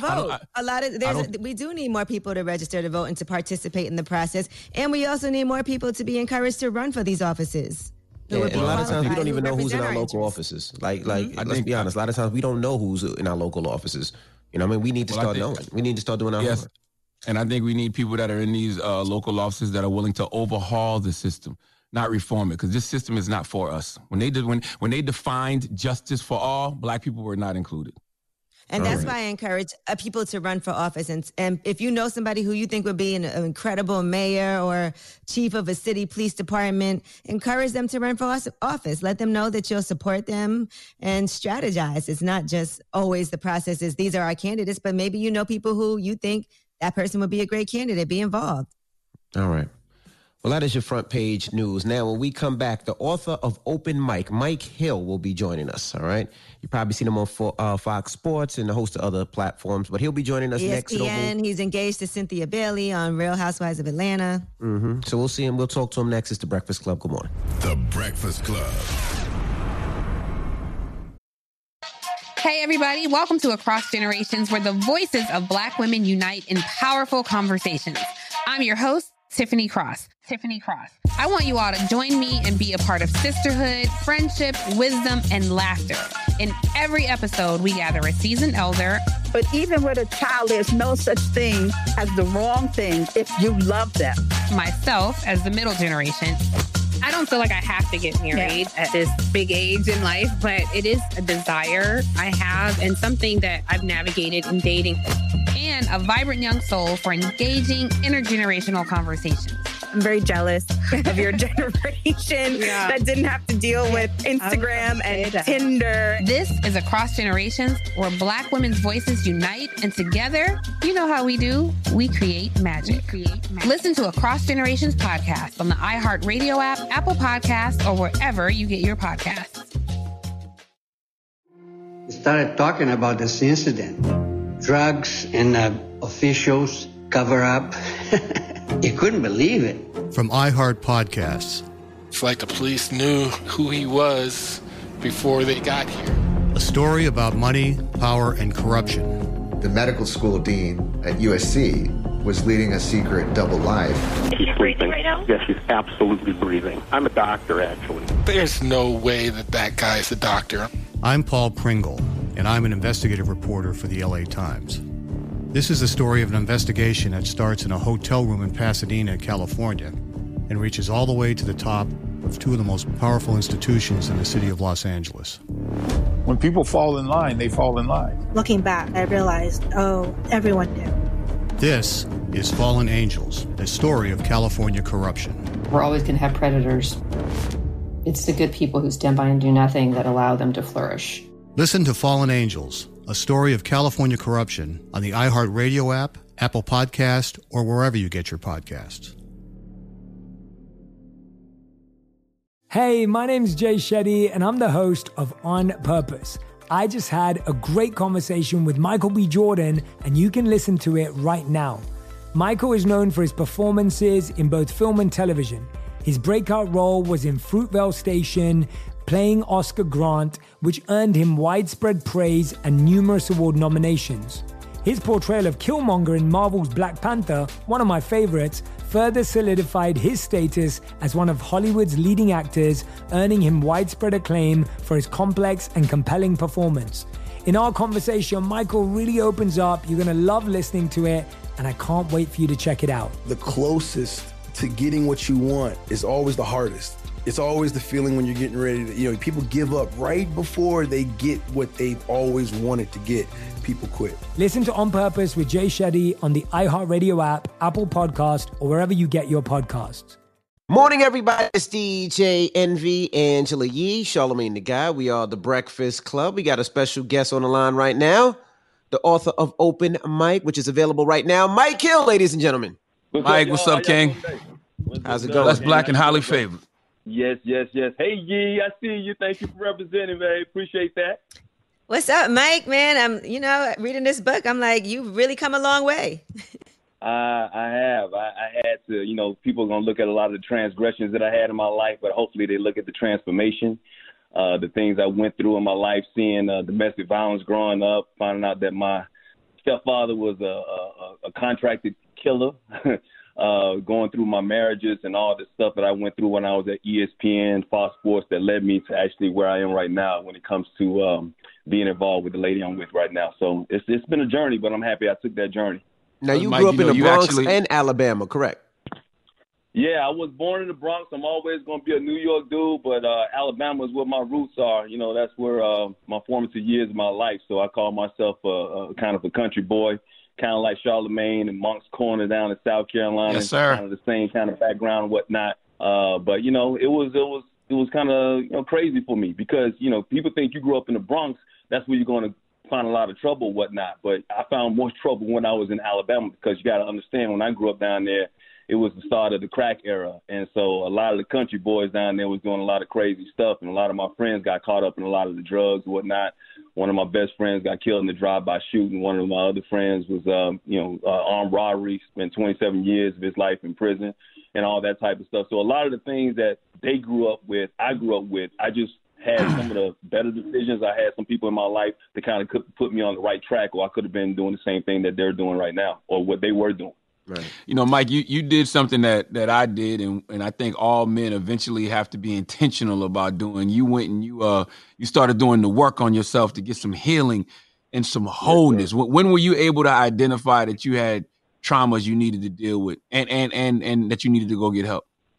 S7: vote. We do need more people to register to vote and to participate in the process, and we also need more people to be encouraged to run for these offices.
S11: Yeah, and a lot of times we don't even know who's in our local offices. Like let's be honest, a lot of times we don't know who's in our local offices. You know what I mean? We need to start knowing. We need to start doing our homework.
S6: And I think we need people that are in these local offices that are willing to overhaul the system, not reform it, because this system is not for us. When they defined justice for all, black people were not included.
S7: And that's why I encourage people to run for office. And if you know somebody who you think would be an incredible mayor or chief of a city police department, encourage them to run for office. Let them know that you'll support them and strategize. It's not just always the process is these are our candidates, but maybe you know people who you think that person would be a great candidate. Be involved.
S11: All right. Well, that is your front page news. Now, when we come back, the author of Open Mic, Mike Hill, will be joining us. All right. You probably seen him on Fox Sports and a host of other platforms, but he'll be joining us next.
S7: ESPN. He's engaged to Cynthia Bailey on Real Housewives of Atlanta.
S11: So we'll see him. We'll talk to him next. It's The Breakfast Club. Good morning.
S5: The Breakfast Club.
S24: Hey, everybody. Welcome to Across Generations, where the voices of Black women unite in powerful conversations. I'm your host, Tiffany Cross. I want you all to join me and be a part of sisterhood, friendship, wisdom, and laughter. In every episode, we gather a seasoned elder.
S25: But even with a child, there's no such thing as the wrong thing if you love them.
S24: Myself as the middle generation. I don't feel like I have to get married at this big age in life, but it is a desire I have and something that I've navigated in dating, and a vibrant young soul for engaging intergenerational conversations.
S26: I'm very jealous of your generation that didn't have to deal with Instagram and Tinder.
S24: This is Across Generations, where Black women's voices unite, and together, you know how we do, we create magic. Listen to Across Generations podcast on the iHeartRadio app, Apple Podcasts, or wherever you get your podcasts.
S1: We started talking about this incident. Drugs and officials cover up. You couldn't believe it.
S20: From iHeart Podcasts.
S2: It's like the police knew who he was before they got here.
S20: A story about money, power, and corruption.
S15: The medical school dean at USC was leading a secret double life.
S17: She's sleeping right now? Yes, she's absolutely breathing. I'm a doctor, actually.
S2: There's no way that guy is a doctor.
S20: I'm Paul Pringle, and I'm an investigative reporter for the LA Times. This is the story of an investigation that starts in a hotel room in Pasadena, California, and reaches all the way to the top of two of the most powerful institutions in the city of Los Angeles.
S18: When people fall in line, they fall in line.
S19: Looking back, I realized, everyone knew.
S20: This is Fallen Angels, the story of California corruption.
S8: We're always going to have predators. It's the good people who stand by and do nothing that allow them to flourish.
S20: Listen to Fallen Angels, a story of California corruption on the iHeartRadio app, Apple Podcast, or wherever you get your podcasts.
S27: Hey, my name's Jay Shetty, and I'm the host of On Purpose. I just had a great conversation with Michael B. Jordan, and you can listen to it right now. Michael is known for his performances in both film and television. His breakout role was in Fruitvale Station, playing Oscar Grant, which earned him widespread praise and numerous award nominations. His portrayal of Killmonger in Marvel's Black Panther, one of my favorites, further solidified his status as one of Hollywood's leading actors, earning him widespread acclaim for his complex and compelling performance. In our conversation, Michael really opens up. You're going to love listening to it, and I can't wait for you to check it out.
S28: The closest to getting what you want is always the hardest. It's always the feeling when you're getting ready to, people give up right before they get what they've always wanted to get. People quit.
S27: Listen to On Purpose with Jay Shetty on the iHeartRadio app, Apple Podcast, or wherever you get your podcasts.
S11: Morning, everybody. It's DJ Envy, Angela Yee, Charlamagne the Guy. We are the Breakfast Club. We got a special guest on the line right now, the author of Open Mic, which is available right now. Mike Hill, ladies and gentlemen.
S21: Mike, what's up, King?
S11: How's it going?
S21: That's Black and highly favored.
S17: Yes. Hey, Yee, I see you. Thank you for representing, man. Appreciate that.
S7: What's up, Mike, man? I'm, reading this book. I'm like, you've really come a long way.
S17: I have. I had to, people are going to look at a lot of the transgressions that I had in my life, but hopefully they look at the transformation, the things I went through in my life, seeing domestic violence growing up, finding out that my stepfather was a contracted killer, going through my marriages and all the stuff that I went through when I was at ESPN, Fox Sports, that led me to actually where I am right now when it comes to being involved with the lady I'm with right now. So it's been a journey, but I'm happy I took that journey.
S11: Now, you grew up in the Bronx and Alabama, correct?
S17: Yeah, I was born in the Bronx. I'm always going to be a New York dude, but Alabama is where my roots are. That's where my formative years of my life. So I call myself a kind of a country boy, kind of like Charlamagne and Moncks Corner down in South Carolina.
S21: Yes, sir.
S17: Kind of the same kind of background and whatnot. But it was kind of crazy for me because people think you grew up in the Bronx, that's where you're going to find a lot of trouble and whatnot. But I found more trouble when I was in Alabama because you got to understand, when I grew up down there, it was the start of the crack era. And so a lot of the country boys down there was doing a lot of crazy stuff, and a lot of my friends got caught up in a lot of the drugs and whatnot. One of my best friends got killed in the drive-by shooting. One of my other friends was, armed robbery, spent 27 years of his life in prison and all that type of stuff. So a lot of the things that they grew up with, I grew up with. I just had some of the better decisions. I had some people in my life that kind of put me on the right track, or I could have been doing the same thing that they're doing right now, or what they were doing.
S21: Right. Mike, you did something that I did, and I think all men eventually have to be intentional about doing. You went and you started doing the work on yourself to get some healing and some wholeness. Yes, when were you able to identify that you had traumas you needed to deal with and that you needed to go get help?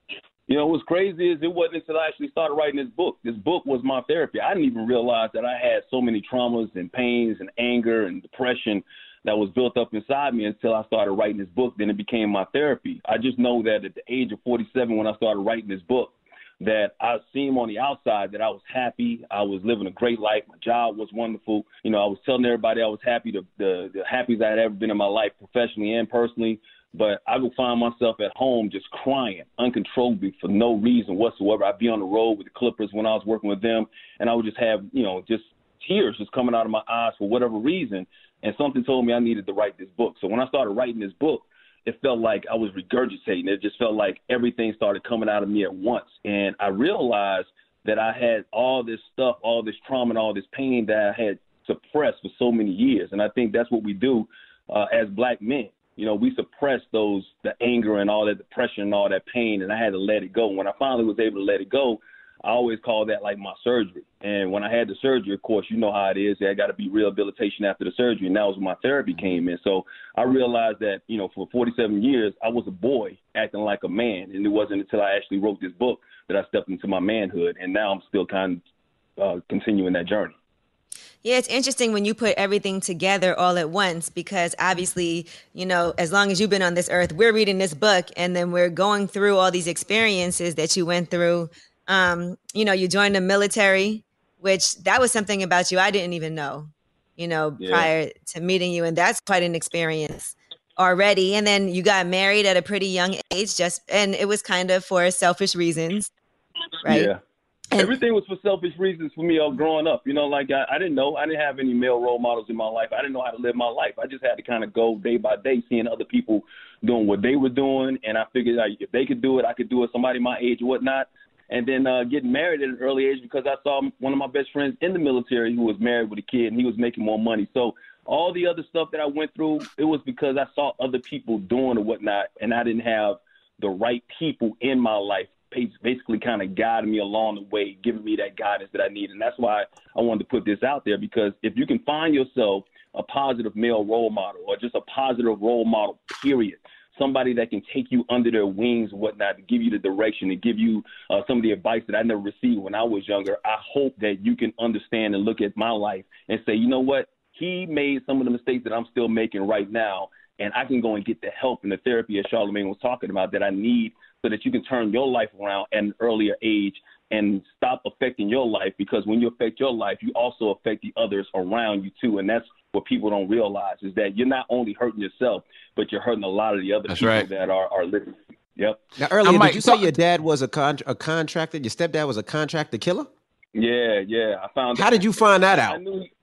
S17: You know, what's crazy is it wasn't until I actually started writing this book. This book was my therapy. I didn't even realize that I had so many traumas and pains and anger and depression that was built up inside me until I started writing this book. Then it became my therapy. I just know that at the age of 47, when I started writing this book, that I seemed on the outside that I was happy. I was living a great life. My job was wonderful. You know, I was telling everybody I was happy, the happiest I had ever been in my life, professionally and personally. But I would find myself at home just crying uncontrollably for no reason whatsoever. I'd be on the road with the Clippers when I was working with them, and I would just have, you know, just tears just coming out of my eyes for whatever reason. And something told me I needed to write this book. So when I started writing this book, it felt like I was regurgitating. It just felt like everything started coming out of me at once. And I realized that I had all this stuff, all this trauma and all this pain that I had suppressed for so many years. And I think that's what we do as black men. You know, we suppress the anger and all that depression and all that pain, and I had to let it go. When I finally was able to let it go, I always call that like my surgery. And when I had the surgery, of course, you know how it is. I got to be rehabilitation after the surgery, and that was when my therapy came in. So I realized that, you know, for 47 years, I was a boy acting like a man, and it wasn't until I actually wrote this book that I stepped into my manhood, and now I'm still kind of continuing that journey.
S7: Yeah, it's interesting when you put everything together all at once, because obviously, you know, as long as you've been on this earth, we're reading this book and then we're going through all these experiences that you went through. You know, you joined the military, which that was something about you I didn't even know, you know, prior to meeting you. And that's quite an experience already. And then you got married at a pretty young age, and it was kind of for selfish reasons, right?
S17: Yeah. Everything was for selfish reasons for me growing up. You know, like I didn't know. I didn't have any male role models in my life. I didn't know how to live my life. I just had to kind of go day by day, seeing other people doing what they were doing. And I figured like, if they could do it, I could do it, somebody my age or whatnot. And then getting married at an early age because I saw one of my best friends in the military who was married with a kid, and he was making more money. So all the other stuff that I went through, it was because I saw other people doing or whatnot, and I didn't have the right people in my life basically kind of guiding me along the way, giving me that guidance that I need. And that's why I wanted to put this out there, because if you can find yourself a positive male role model or just a positive role model, period, somebody that can take you under their wings and whatnot, to give you the direction, to give you some of the advice that I never received when I was younger, I hope that you can understand and look at my life and say, you know what, he made some of the mistakes that I'm still making right now, and I can go and get the help and the therapy, as Charlamagne was talking about, that I need, so that you can turn your life around at an earlier age and stop affecting your life. Because when you affect your life, you also affect the others around you too. And that's what people don't realize, is that you're not only hurting yourself, but you're hurting a lot of the other people that are living. Yep.
S11: Now, earlier, did you say your dad was a contractor? Your stepdad was a contractor killer?
S17: Yeah. I found.
S11: How did you find that out?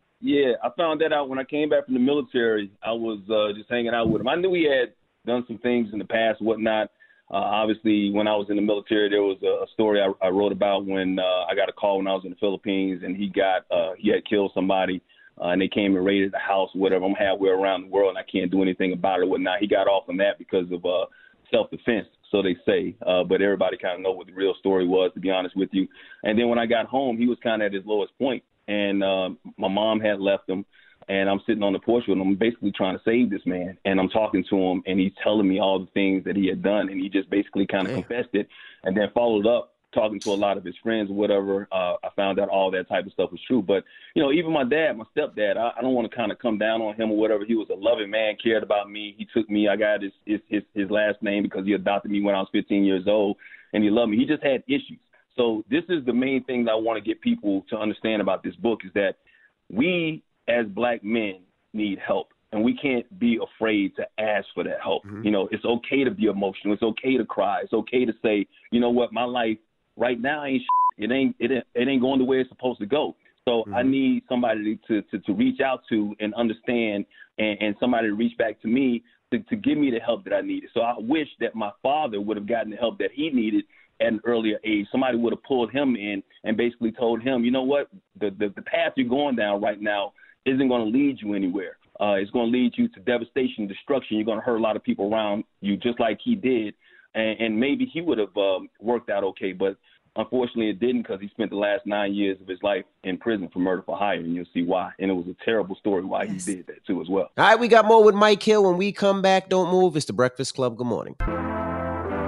S17: I found that out when I came back from the military. I was just hanging out with him. I knew he had done some things in the past, whatnot. Obviously, when I was in the military, there was a story I wrote about when I got a call when I was in the Philippines, and he had killed somebody, and they came and raided the house, whatever. I'm halfway around the world, and I can't do anything about it, whatnot. He got off on that because of self-defense, so they say. But everybody kind of know what the real story was, to be honest with you. And then when I got home, he was kind of at his lowest point, and my mom had left him. And I'm sitting on the porch with him. I'm basically trying to save this man. And I'm talking to him, and he's telling me all the things that he had done. And he just basically kind of confessed it, and then followed up talking to a lot of his friends or whatever. I found out all that type of stuff was true. But, you know, even my dad, my stepdad, I don't want to kind of come down on him or whatever. He was a loving man, cared about me. He took me. I got his last name because he adopted me when I was 15 years old, and he loved me. He just had issues. So this is the main thing that I want to get people to understand about this book, is that we as black men need help, and we can't be afraid to ask for that help. Mm-hmm. You know, it's okay to be emotional. It's okay to cry. It's okay to say, you know what, my life right now ain't shit. It ain't going the way it's supposed to go. So I need somebody to reach out to and understand, and somebody to reach back to me to give me the help that I needed. So I wish that my father would have gotten the help that he needed at an earlier age. Somebody would have pulled him in and basically told him, you know what, the path you're going down right now isn't going to lead you anywhere. It's going to lead you to devastation, destruction. You're going to hurt a lot of people around you, just like he did. And maybe he would have worked out okay, but unfortunately it didn't, because he spent the last 9 years of his life in prison for murder for hire, and you'll see why. And it was a terrible story why he did that too as well.
S11: All right, we got more with Mike Hill when we come back. Don't move. It's The Breakfast Club. Good morning.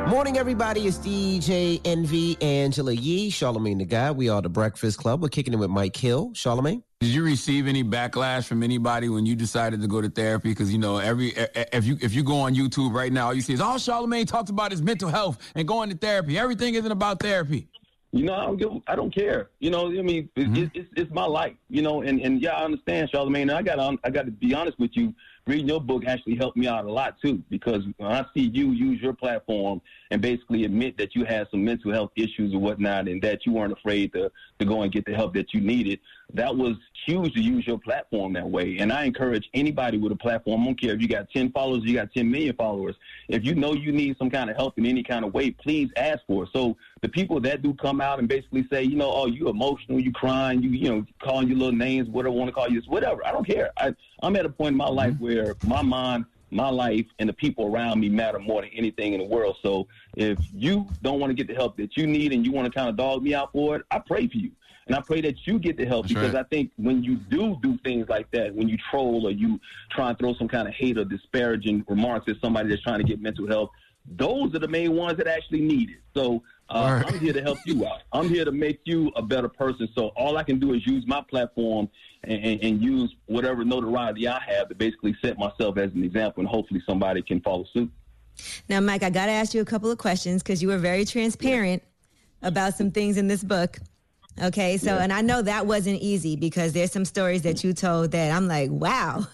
S11: Morning, everybody. It's DJ NV, Angela Yee, Charlamagne the Guy. We are the Breakfast Club. We're kicking it with Mike Hill. Charlamagne?
S21: Did you receive any backlash from anybody when you decided to go to therapy? Because, you know, if you go on YouTube right now, all you see is, oh, Charlamagne talks about his mental health and going to therapy. Everything isn't about therapy.
S17: You know, I don't care. You know, I mean, it's my life. You know, and yeah, I understand, Charlamagne. And I got to be honest with you. Reading your book actually helped me out a lot too, because when I see you use your platform and basically admit that you had some mental health issues or whatnot, and that you weren't afraid to go and get the help that you needed, that was huge to use your platform that way. And I encourage anybody with a platform, I don't care if you got 10 followers, you got 10 million followers. If you know you need some kind of help in any kind of way, please ask for it. So the people that do come out and basically say, you know, oh, you emotional, you crying, you know, calling you little names, whatever I want to call you, whatever. I don't care. I'm at a point in my life where my mind, my life, and the people around me matter more than anything in the world. So if you don't want to get the help that you need and you want to kind of dog me out for it, I pray for you. And I pray that you get the help. That's because right. I think when you do things like that, when you troll or you try and throw some kind of hate or disparaging remarks at somebody that's trying to get mental health, those are the main ones that actually need it. So I'm here to help you out. I'm here to make you a better person. So all I can do is use my platform and use whatever notoriety I have to basically set myself as an example, and hopefully somebody can follow suit.
S7: Now, Mike, I got to ask you a couple of questions because you were very transparent about some things in this book. Okay, so, and I know that wasn't easy because there's some stories that you told that I'm like, wow.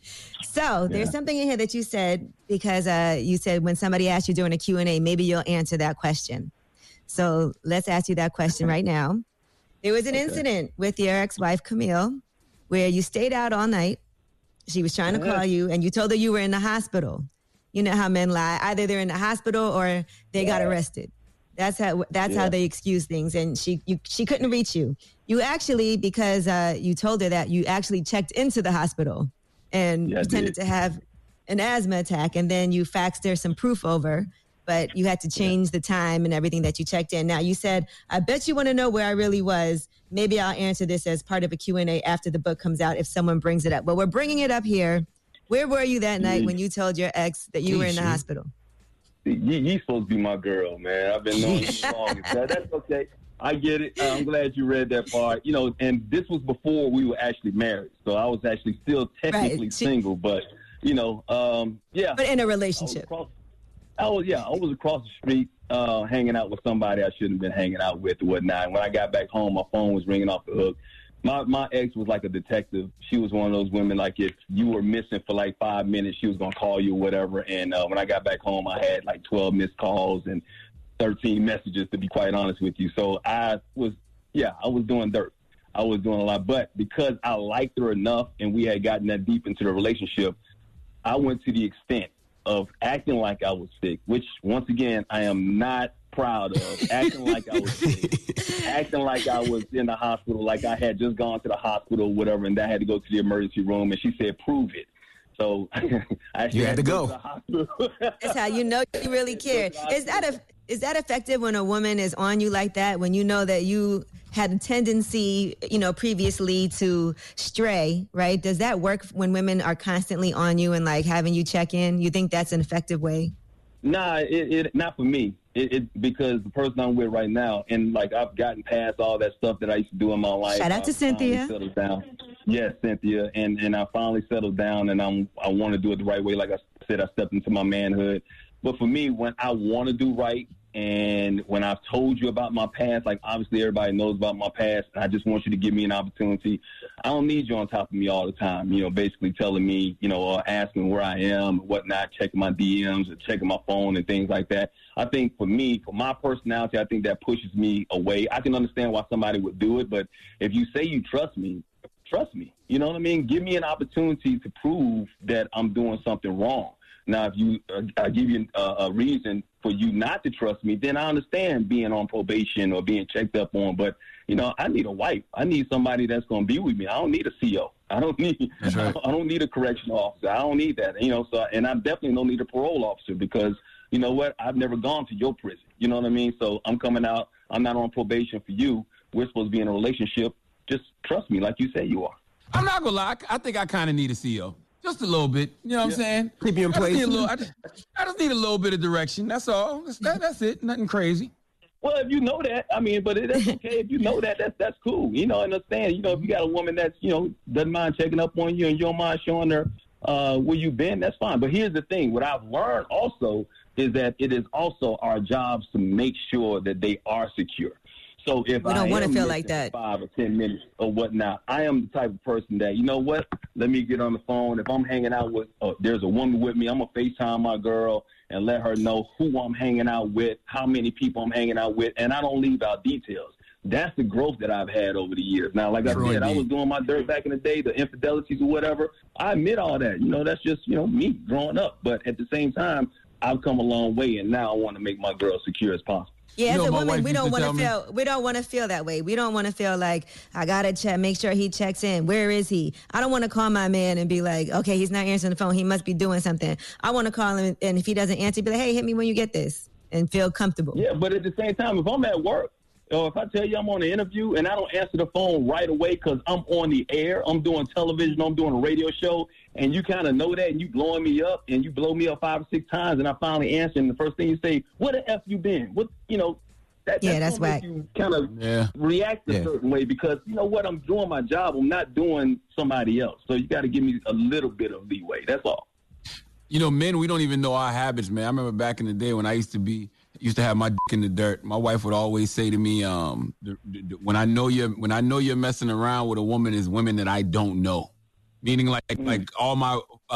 S7: So there's something in here that you said, because you said when somebody asked you during a Q&A, maybe you'll answer that question. So let's ask you that question right now. There was an incident with your ex-wife, Camille, where you stayed out all night. She was trying to call you, and you told her you were in the hospital. You know how men lie. Either they're in the hospital or they got arrested. That's how they excuse things. And she couldn't reach you. You actually, because you told her that, you actually checked into the hospital and pretended to have an asthma attack. And then you faxed her some proof over, but you had to change the time and everything that you checked in. Now, you said, I bet you want to know where I really was. Maybe I'll answer this as part of a Q&A after the book comes out if someone brings it up. But we're bringing it up here. Where were you that night when you told your ex that you were in the hospital?
S17: You supposed to be my girl, man. I've been knowing you long. That's okay. I get it. I'm glad you read that part. You know, and this was before we were actually married. So I was actually still technically single, but, you know, But in
S7: a relationship.
S17: I was across the street hanging out with somebody I shouldn't have been hanging out with or whatnot. And when I got back home, my phone was ringing off the hook. My ex was like a detective. She was one of those women, like if you were missing for like 5 minutes, she was going to call you or whatever. And when I got back home, I had like 12 missed calls and 13 messages, to be quite honest with you. So I was doing dirt. I was doing a lot. But because I liked her enough and we had gotten that deep into the relationship, I went to the extent of acting like I was sick, which, once again, I am not proud of. Acting like I was sick, acting like I was in the hospital, like I had just gone to the hospital or whatever, and I had to go to the emergency room, and she said, prove it. So I
S11: you had to go.
S17: To the hospital.
S7: That's how you know you really care. Is that effective when a woman is on you like that, when you know that you had a tendency, you know, previously to stray, right? Does that work when women are constantly on you and like having you check in? You think that's an effective way?
S17: Nah, it not for me. Because the person I'm with right now, and like I've gotten past all that stuff that I used to do in my life.
S7: Shout out to Cynthia.
S17: Settled down. Yes, Cynthia, and I finally settled down, and I want to do it the right way. Like I said, I stepped into my manhood. But for me, when I want to do right, and when I've told you about my past, like obviously everybody knows about my past, and I just want you to give me an opportunity. I don't need you on top of me all the time, you know, basically telling me, you know, or asking where I am, whatnot, checking my DMs or checking my phone and things like that. I think for me, for my personality, I think that pushes me away. I can understand why somebody would do it, but if you say you trust me. You know what I mean? Give me an opportunity to prove that I'm doing something wrong. Now, if you I give you a reason for you not to trust me, then I understand being on probation or being checked up on. But, you know, I need a wife. I need somebody that's going to be with me. I don't need a CO. I don't need a correctional officer. I don't need that. You know, so, and I definitely don't need a parole officer because, you know what, I've never gone to your prison. You know what I mean? So I'm coming out. I'm not on probation for you. We're supposed to be in a relationship. Just trust me like you say you are.
S21: I'm not going to lie. I think I kind of need a CO. Just a little bit. You know what I'm saying?
S11: Keep you in place.
S21: I just need a little bit of direction. That's all. That's it. Nothing crazy.
S17: Well, if you know that, I mean, but that's okay. If you know that, that's cool. You know, understand. You know, if you got a woman that's, you know, doesn't mind checking up on you and you don't mind showing her where you've been, that's fine. But here's the thing. What I've learned also is that it is also our jobs to make sure that they are secure. So if
S7: we don't want to feel like that
S17: 5 or 10 minutes or whatnot, I am the type of person that, you know what, let me get on the phone. If I'm hanging out with, there's a woman with me, I'm going to FaceTime my girl and let her know who I'm hanging out with, how many people I'm hanging out with, and I don't leave out details. That's the growth that I've had over the years. Now, like I said, I was doing my dirt back in the day, the infidelities or whatever. I admit all that. You know, that's just, you know, me growing up. But at the same time, I've come a long way, and now I want to make my girl secure as possible.
S7: Yeah, as a woman, we don't want to feel that way. We don't want to feel like I gotta check, make sure he checks in. Where is he? I don't want to call my man and be like, okay, he's not answering the phone. He must be doing something. I want to call him, and if he doesn't answer, be like, hey, hit me when you get this, and feel comfortable.
S17: Yeah, but at the same time, if I'm at work, or if I tell you I'm on an interview and I don't answer the phone right away because I'm on the air, I'm doing television, I'm doing a radio show, and you kind of know that, and you blowing me up, and you blow me up 5 or 6 times, and I finally answer, and the first thing you say, "What the f you been?" What, you know? That's whack. You kind of react a certain way because you know what, I'm doing my job. I'm not doing somebody else. So you got to give me a little bit of leeway. That's all.
S21: You know, men, we don't even know our habits, man. I remember back in the day when I used to have my dick in the dirt. My wife would always say to me, "When I know you're messing around with a woman, is women that I don't know." Meaning, all my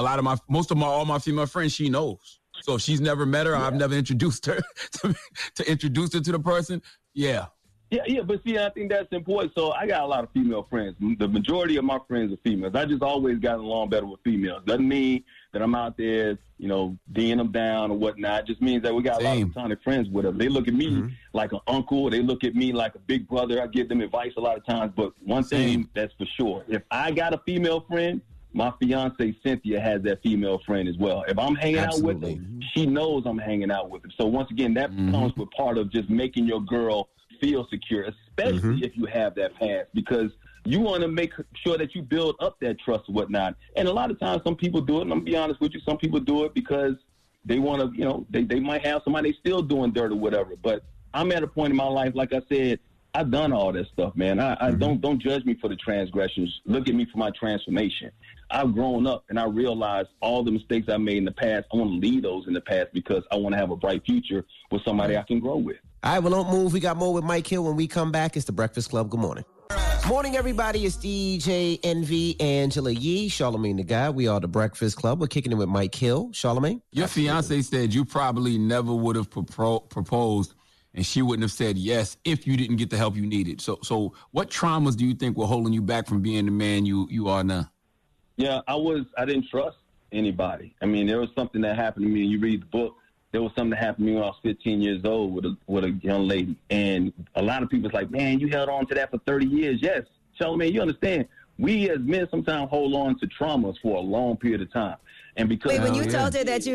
S21: female friends, she knows. So if she's never met her, I've never introduced her to introduce her to the person. Yeah.
S17: Yeah, but see, I think that's important. So I got a lot of female friends. The majority of my friends are females. I just always gotten along better with females. Doesn't mean that I'm out there, you know, D'ing them down or whatnot. It just means that we got a lot of platonic friends with them. They look at me like an uncle. They look at me like a big brother. I give them advice a lot of times. But one thing that's for sure, if I got a female friend, my fiance Cynthia has that female friend as well. If I'm hanging out with her, she knows I'm hanging out with her. So once again, that comes with part of just making your girl feel secure, especially if you have that past, because you want to make sure that you build up that trust and whatnot. And a lot of times some people do it, and I'm going to be honest with you, some people do it because they want to, you know, they might have somebody still doing dirt or whatever. But I'm at a point in my life, like I said, I've done all that stuff, man. I don't judge me for the transgressions. Look at me for my transformation. I've grown up and I realized all the mistakes I made in the past. I want to leave those in the past because I want to have a bright future with somebody I can grow with.
S11: All right, well, don't move. We got more with Mike Hill when we come back. It's The Breakfast Club. Good morning. Morning, everybody. It's DJ NV, Angela Yee, Charlamagne the Guy. We are The Breakfast Club. We're kicking it with Mike Hill. Charlamagne?
S21: Your fiance said you probably never would have proposed and she wouldn't have said yes if you didn't get the help you needed. So what traumas do you think were holding you back from being the man you are now?
S17: Yeah, I didn't trust anybody. I mean, there was something that happened to me, and you read the book. There was something that happened to me when I was 15 years old with a young lady. And a lot of people's like, man, you held on to that for 30 years. Yes, Charlamagne, you understand. We as men sometimes hold on to traumas for a long period of time. And because
S7: when you told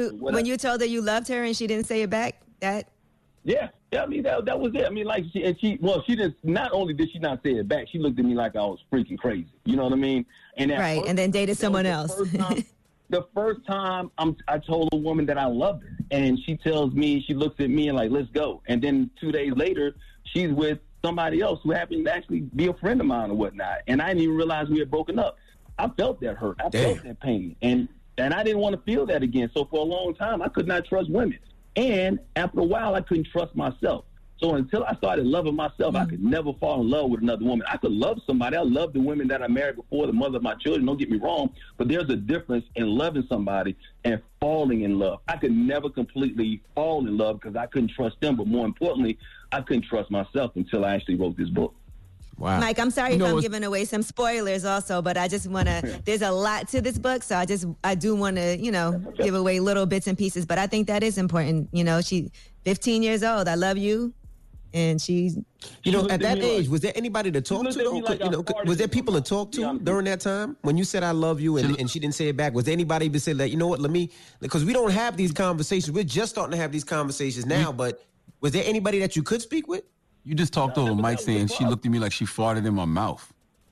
S7: her you loved her and she didn't say it back, that.
S17: Yeah, I mean, that was it. I mean, like, she didn't, not only did she not say it back, she looked at me like I was freaking crazy. You know what I mean? And
S7: and then dated someone else.
S17: The first time I told a woman that I loved her, and she tells me, she looks at me and like, let's go. And then 2 days later, she's with somebody else who happened to actually be a friend of mine or whatnot. And I didn't even realize we had broken up. I felt that hurt. I felt that pain. And I didn't want to feel that again. So for a long time, I could not trust women. And after a while, I couldn't trust myself. So until I started loving myself, I could never fall in love with another woman. I could love somebody. I love the women that I married before, the mother of my children. Don't get me wrong. But there's a difference in loving somebody and falling in love. I could never completely fall in love because I couldn't trust them. But more importantly, I couldn't trust myself until I actually wrote this book.
S11: Wow.
S7: Mike, I'm sorry if I'm giving away some spoilers also, but I just want to, there's a lot to this book, so I do want to, give away little bits and pieces, but I think that is important. She's 15 years old. I love you. And she's...
S11: at that age, was there anybody to talk to? Was there people to talk to during that time? When you said, I love you, and she didn't say it back, was there anybody to say, like, you know what, because we don't have these conversations. We're just starting to have these conversations now, but was there anybody that you could speak with?
S21: You just talked over Mike saying she looked at me like she farted in my mouth.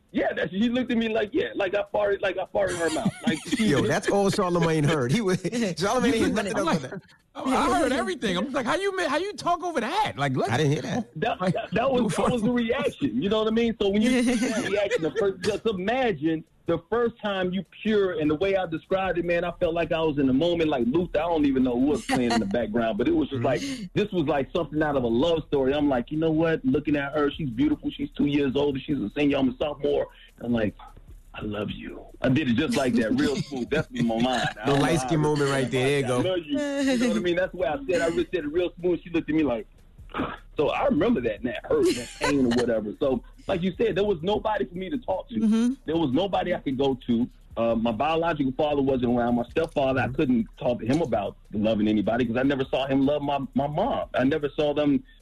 S17: She looked at me like I farted in her mouth. Like,
S11: yo, that's all Charlamagne heard. Charlamagne ain't nothing else
S21: like,
S11: that.
S21: I heard everything. I'm like, how you talk over that? Like,
S11: I didn't hear that.
S17: That was the reaction. You know what I mean? So when you see that reaction, just imagine the first time you pure, and the way I described it, man, I felt like I was in the moment, like Luther. I don't even know who was playing in the background, but it was just like, this was like something out of a love story. I'm like, you know what? Looking at her, she's beautiful. She's 2 years older. She's a senior. I'm a sophomore. I'm like, I love you. I did it just like that, real smooth. That's in my mind.
S11: The light skin moment right there. There you go.
S17: I love you. You know what I mean? That's why I said it real smooth. She looked at me like, so I remember that, and that hurt, that pain or whatever. So, like you said, there was nobody for me to talk to. Mm-hmm. There was nobody I could go to. My biological father wasn't around. My stepfather, I couldn't talk to him about loving anybody because I never saw him love my mom. I never saw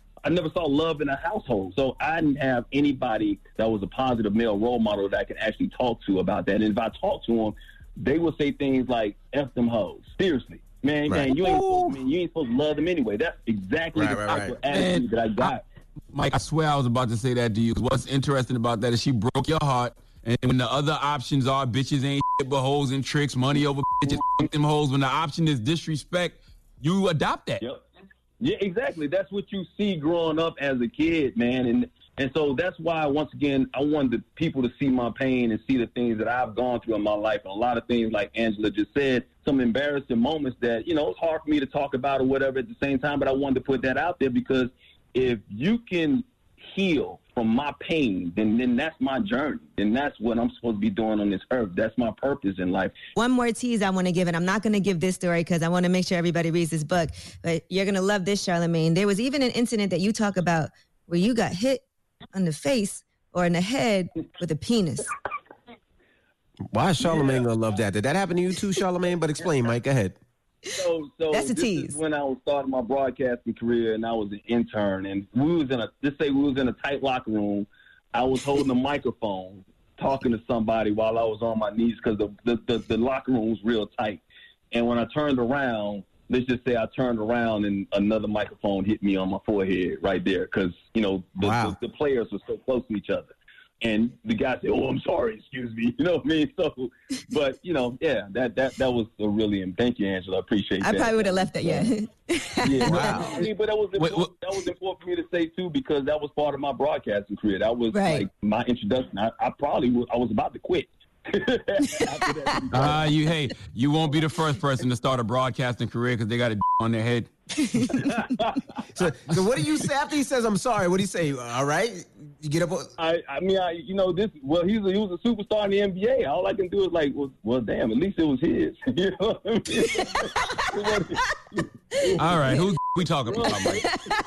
S17: love in a household. So I didn't have anybody that was a positive male role model that I could actually talk to about that. And if I talked to them, they would say things like, F them hoes. Seriously. Man, you ain't supposed to love them anyway. That's exactly the type of attitude that I got.
S21: Mike, I swear I was about to say that to you. What's interesting about that is she broke your heart. And when the other options are bitches ain't shit but hoes and tricks, money over bitches, them hoes, when the option is disrespect, you adopt that.
S17: Yep. Yeah, exactly. That's what you see growing up as a kid, man. And so that's why, once again, I wanted people to see my pain and see the things that I've gone through in my life. And a lot of things, like Angela just said, some embarrassing moments that, it's hard for me to talk about or whatever at the same time. But I wanted to put that out there because if you can heal from my pain, then that's my journey. And that's what I'm supposed to be doing on this earth. That's my purpose in life.
S7: One more tease I want to give, and I'm not going to give this story because I want to make sure everybody reads this book. But you're going to love this, Charlamagne. There was even an incident that you talk about where you got hit on the face or in the head with a penis.
S11: Why is Charlamagne gonna love that? Did that happen to you too, Charlamagne? But explain, Mike. Go ahead.
S17: So
S7: that's a tease.
S17: This is when I was starting my broadcasting career, and I was an intern, and we was in a tight locker room. I was holding a microphone, talking to somebody while I was on my knees because the locker room was real tight. And when I turned around, let's just say I turned around and another microphone hit me on my forehead right there because the players were so close to each other. And the guy said, "Oh, I'm sorry, excuse me." You know what I mean? So, but that was a really, thank you, Angela. I appreciate that.
S7: I probably would have left that, yeah.
S17: Yeah, wow. But that was important for me to say too because that was part of my broadcasting career. That was like my introduction. I was about to quit.
S21: You won't be the first person to start a broadcasting career because they got a on their head.
S11: So what do you say after he says I'm sorry? What do you say? All right, you get up.
S17: He was a superstar in the NBA. All I can do is like, well, damn, at least it was his. You know what I mean?
S21: All right, who's we talking about, Mike?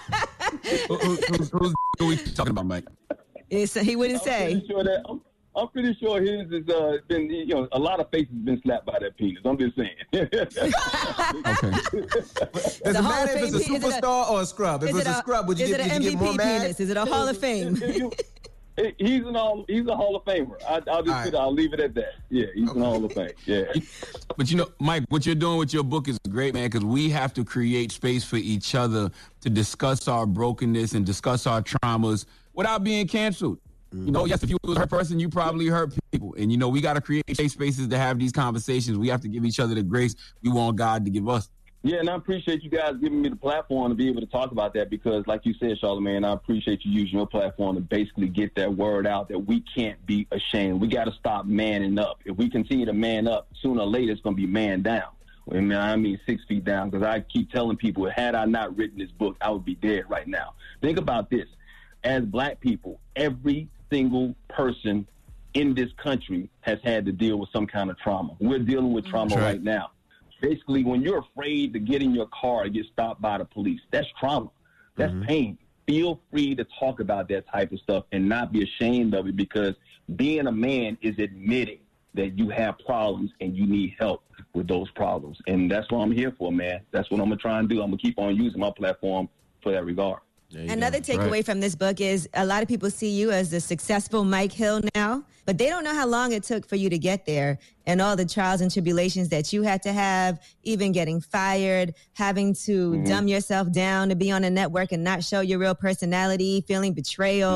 S21: Who's we talking about, Mike?
S7: He wouldn't say.
S17: I'm pretty sure his has been, a lot of faces been slapped by that penis. I'm just saying.
S11: Okay. Does it matter if it's a superstar or a scrub? If it's a scrub, would you get more mad?
S7: Penis? Is it a Hall of Fame?
S17: He's a Hall of Famer. I'll leave it at that. Yeah, he's in the Hall of Fame. Yeah.
S21: But Mike, what you're doing with your book is great, man, because we have to create space for each other to discuss our brokenness and discuss our traumas without being canceled. Yes, if you was a hurt person, you probably hurt people. And, we got to create safe spaces to have these conversations. We have to give each other the grace we want God to give us.
S17: Yeah, and I appreciate you guys giving me the platform to be able to talk about that because, like you said, Charlamagne, I appreciate you using your platform to basically get that word out that we can't be ashamed. We got to stop manning up. If we continue to man up, sooner or later it's going to be man down. I mean 6 feet down because I keep telling people, had I not written this book, I would be dead right now. Think about this. As Black people, every single person in this country has had to deal with some kind of trauma. We're dealing with trauma right now. Basically, when you're afraid to get in your car and get stopped by the police, that's trauma. That's pain. Feel free to talk about that type of stuff and not be ashamed of it because being a man is admitting that you have problems and you need help with those problems. And that's what I'm here for, man. That's what I'm going to try and do. I'm going to keep on using my platform for that regard.
S7: Another takeaway from this book is a lot of people see you as the successful Mike Hill now, but they don't know how long it took for you to get there and all the trials and tribulations that you had to have, even getting fired, having to dumb yourself down to be on a network and not show your real personality, feeling betrayal,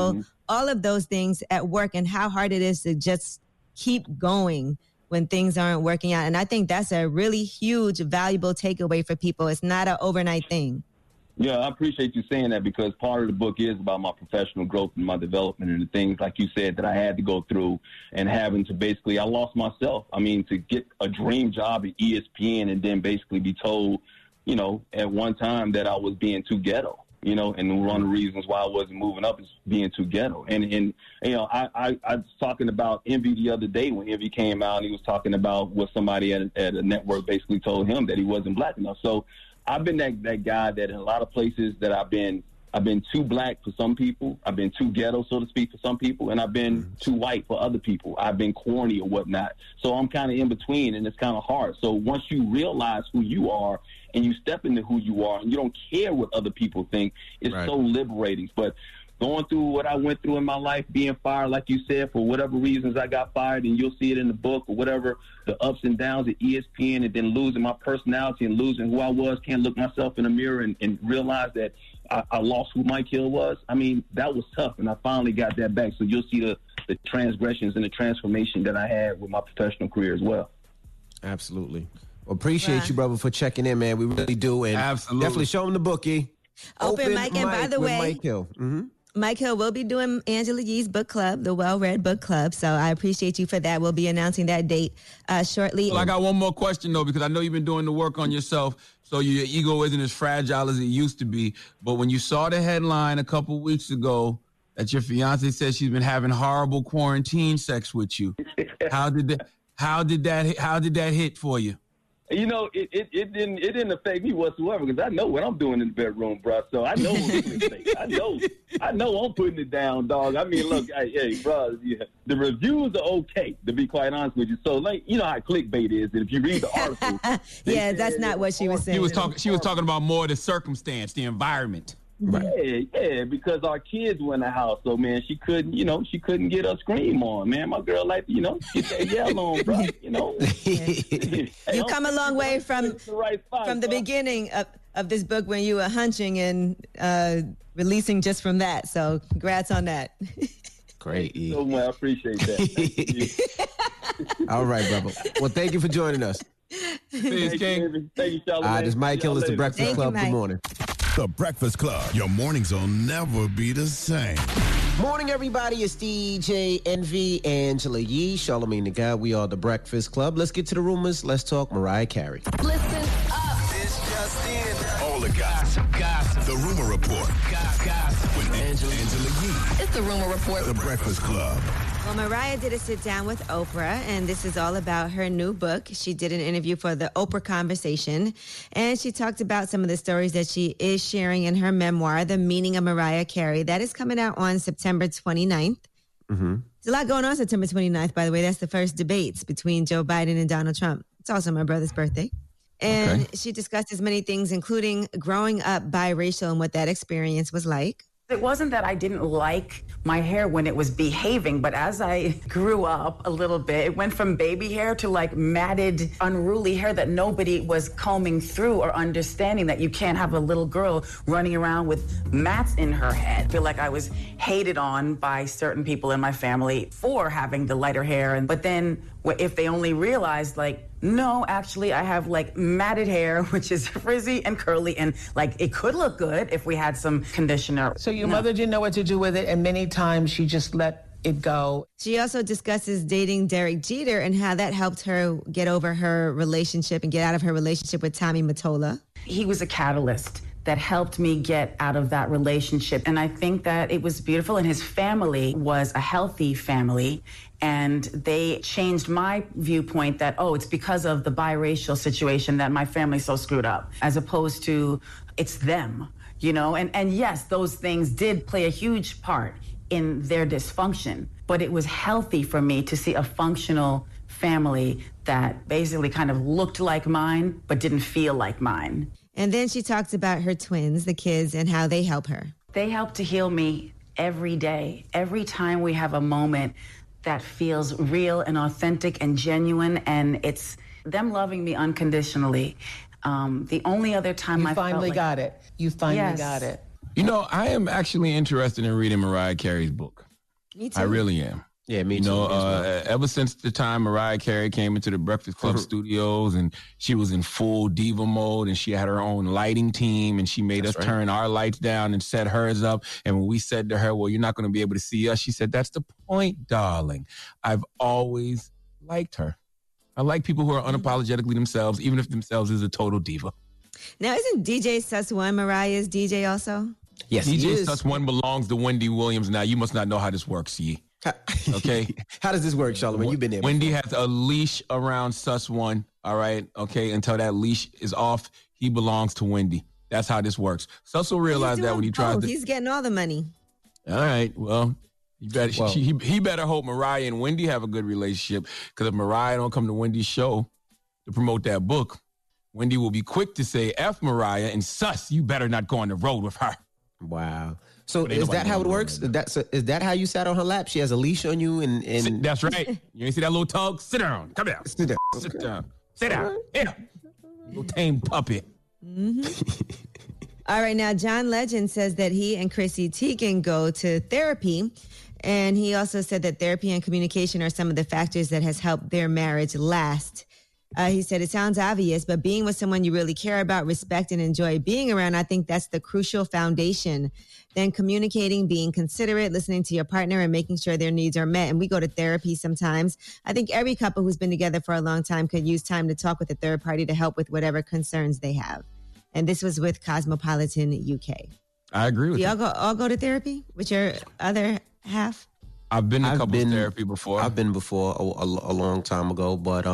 S7: all of those things at work and how hard it is to just keep going when things aren't working out. And I think that's a really huge, valuable takeaway for people. It's not an overnight thing.
S17: Yeah, I appreciate you saying that, because part of the book is about my professional growth and my development and the things, like you said, that I had to go through, and having to basically, I lost myself. I mean, to get a dream job at ESPN and then basically be told, you know, at one time that I was being too ghetto, you know, and one of the reasons why I wasn't moving up is being too ghetto. And you know, I was talking about Envy the other day when Envy came out, and he was talking about what somebody at a network basically told him, that he wasn't black enough. So I've been that guy that in a lot of places that I've been too black for some people. I've been too ghetto, so to speak, for some people, and I've been too white for other people. I've been corny or whatnot. So I'm kind of in between, and it's kind of hard. So once you realize who you are and you step into who you are and you don't care what other people think, it's so liberating. But going through what I went through in my life, being fired, like you said, for whatever reasons I got fired, and you'll see it in the book, or whatever, the ups and downs at ESPN, and then losing my personality and losing who I was, can't look myself in the mirror and realize that I lost who Mike Hill was. I mean, that was tough, and I finally got that back. So you'll see the transgressions and the transformation that I had with my professional career as well.
S11: Absolutely. Well, appreciate you, brother, for checking in, man. We really do. And definitely show him the bookie.
S7: Open Mike. And by the way,
S11: Mike Hill.
S7: Mike Hill will be doing Angela Yee's book club, the Well-Read Book Club. So I appreciate you for that. We'll be announcing that date shortly.
S21: Well, I got one more question, though, because I know you've been doing the work on yourself, so your ego isn't as fragile as it used to be. But when you saw the headline a couple weeks ago that your fiance said she's been having horrible quarantine sex with you, how did that hit for you?
S17: You know, it didn't affect me whatsoever, because I know what I'm doing in the bedroom, bro. So I know what it's fake. I know I'm putting it down, dog. I mean, look, hey, bro, the reviews are okay, to be quite honest with you. So, like, you know how clickbait is. And if you read the article,
S7: yeah, that's not what she was saying.
S21: She was talking about more the circumstance, the environment.
S17: Right. Yeah, because our kids were in the house, so man, she couldn't get her scream on, man. My girl like, you know, get that yell on, bro. You know,
S7: you come a long way from the beginning of this book when you were hunching and releasing just from that. So, congrats on that.
S11: Great.
S17: So much, I appreciate that.
S11: All right, brother. Well, thank you for joining us.
S21: Thanks, King.
S17: Thank you,
S11: All right, this is Mike Hill. It's the Breakfast Club. Good morning.
S5: The Breakfast Club. Your mornings will never be the same.
S11: Morning, everybody. It's DJ Envy, Angela Yee, Charlamagne the Guy. We are the Breakfast Club. Let's get to the rumors. Let's talk Mariah Carey.
S3: Listen up. This just in.
S5: All the gossip. The Rumor Report. Gossip. With Angela Yee.
S3: It's the Rumor Report.
S5: The Breakfast Club.
S7: Well, Mariah did a sit-down with Oprah, and this is all about her new book. She did an interview for the Oprah Conversation, and she talked about some of the stories that she is sharing in her memoir, The Meaning of Mariah Carey. That is coming out on September 29th. There's a lot going on September 29th, by the way. That's the first debates between Joe Biden and Donald Trump. It's also my brother's birthday. And she discusses many things, including growing up biracial and what that experience was like.
S4: It wasn't that I didn't like my hair when it was behaving, but as I grew up a little bit, it went from baby hair to like matted, unruly hair that nobody was combing through or understanding that you can't have a little girl running around with mats in her head. I feel like I was hated on by certain people in my family for having the lighter hair. But then if they only realized, like, no, actually, I have like matted hair, which is frizzy and curly, and like it could look good if we had some conditioner.
S9: So your mother didn't know what to do with it, and many times she just let it go.
S7: She also discusses dating Derek Jeter and how that helped her get over her relationship and get out of her relationship with Tommy Mottola.
S4: He was a catalyst that helped me get out of that relationship. And I think that it was beautiful, and his family was a healthy family. And they changed my viewpoint that, oh, it's because of the biracial situation that my family's so screwed up, as opposed to it's them, you know? And yes, those things did play a huge part in their dysfunction, but it was healthy for me to see a functional family that basically kind of looked like mine, but didn't feel like mine.
S7: And then she talks about her twins, the kids, and how they help her.
S4: They help to heal me every day. Every time we have a moment that feels real and authentic and genuine, and it's them loving me unconditionally. The only other time
S9: you
S4: I
S9: finally got it. You finally
S4: Yes.
S9: got it.
S21: You know, I am actually interested in reading Mariah Carey's book.
S7: Me too.
S21: I really am.
S11: Yeah, me too.
S21: You know,
S11: Yeah, me too.
S21: I really am.
S11: Yeah, me too.
S21: Ever since the time Mariah Carey came into the Breakfast Club studios and she was in full diva mode and she had her own lighting team and she made us turn our lights down and set hers up. And when we said to her, well, you're not going to be able to see us, she said, that's the point, darling. I've always liked her. I like people who are unapologetically themselves, even if themselves is a total diva.
S7: Now, isn't DJ Sus One Mariah's DJ also?
S21: Yes, DJ Sus One belongs to Wendy Williams. Now, you must not know how this works, Yee. Okay.
S11: How does this work, Charlamagne? You've been there.
S21: Wendy has a leash around Sus One. All right. Okay. Until that leash is off, he belongs to Wendy. That's how this works. Sus will realize that when he tries to.
S7: He's getting all the money.
S21: All right. Well, you better, he better hope Mariah and Wendy have a good relationship. Because if Mariah don't come to Wendy's show to promote that book, Wendy will be quick to say, F Mariah, and Sus, you better not go on the road with her.
S11: Wow. So is that how it works? Is that how you sat on her lap? She has a leash on you and
S21: that's right. You ain't see that little tug? Sit down. Come down.
S11: Sit down.
S21: Sit down. Sit down. Yeah. Little tame puppy.
S7: Mm-hmm. All right. Now, John Legend says that he and Chrissy Teigen go to therapy. And he also said that therapy and communication are some of the factors that has helped their marriage last. He said, it sounds obvious, but being with someone you really care about, respect, and enjoy being around, I think that's the crucial foundation. Then communicating, being considerate, listening to your partner, and making sure their needs are met. And we go to therapy sometimes. I think every couple who's been together for a long time could use time to talk with a third party to help with whatever concerns they have. And this was with Cosmopolitan UK.
S21: I agree with you.
S7: Y'all all go to therapy with your other half?
S21: I've been to couples therapy before.
S11: I've been before a long time ago, but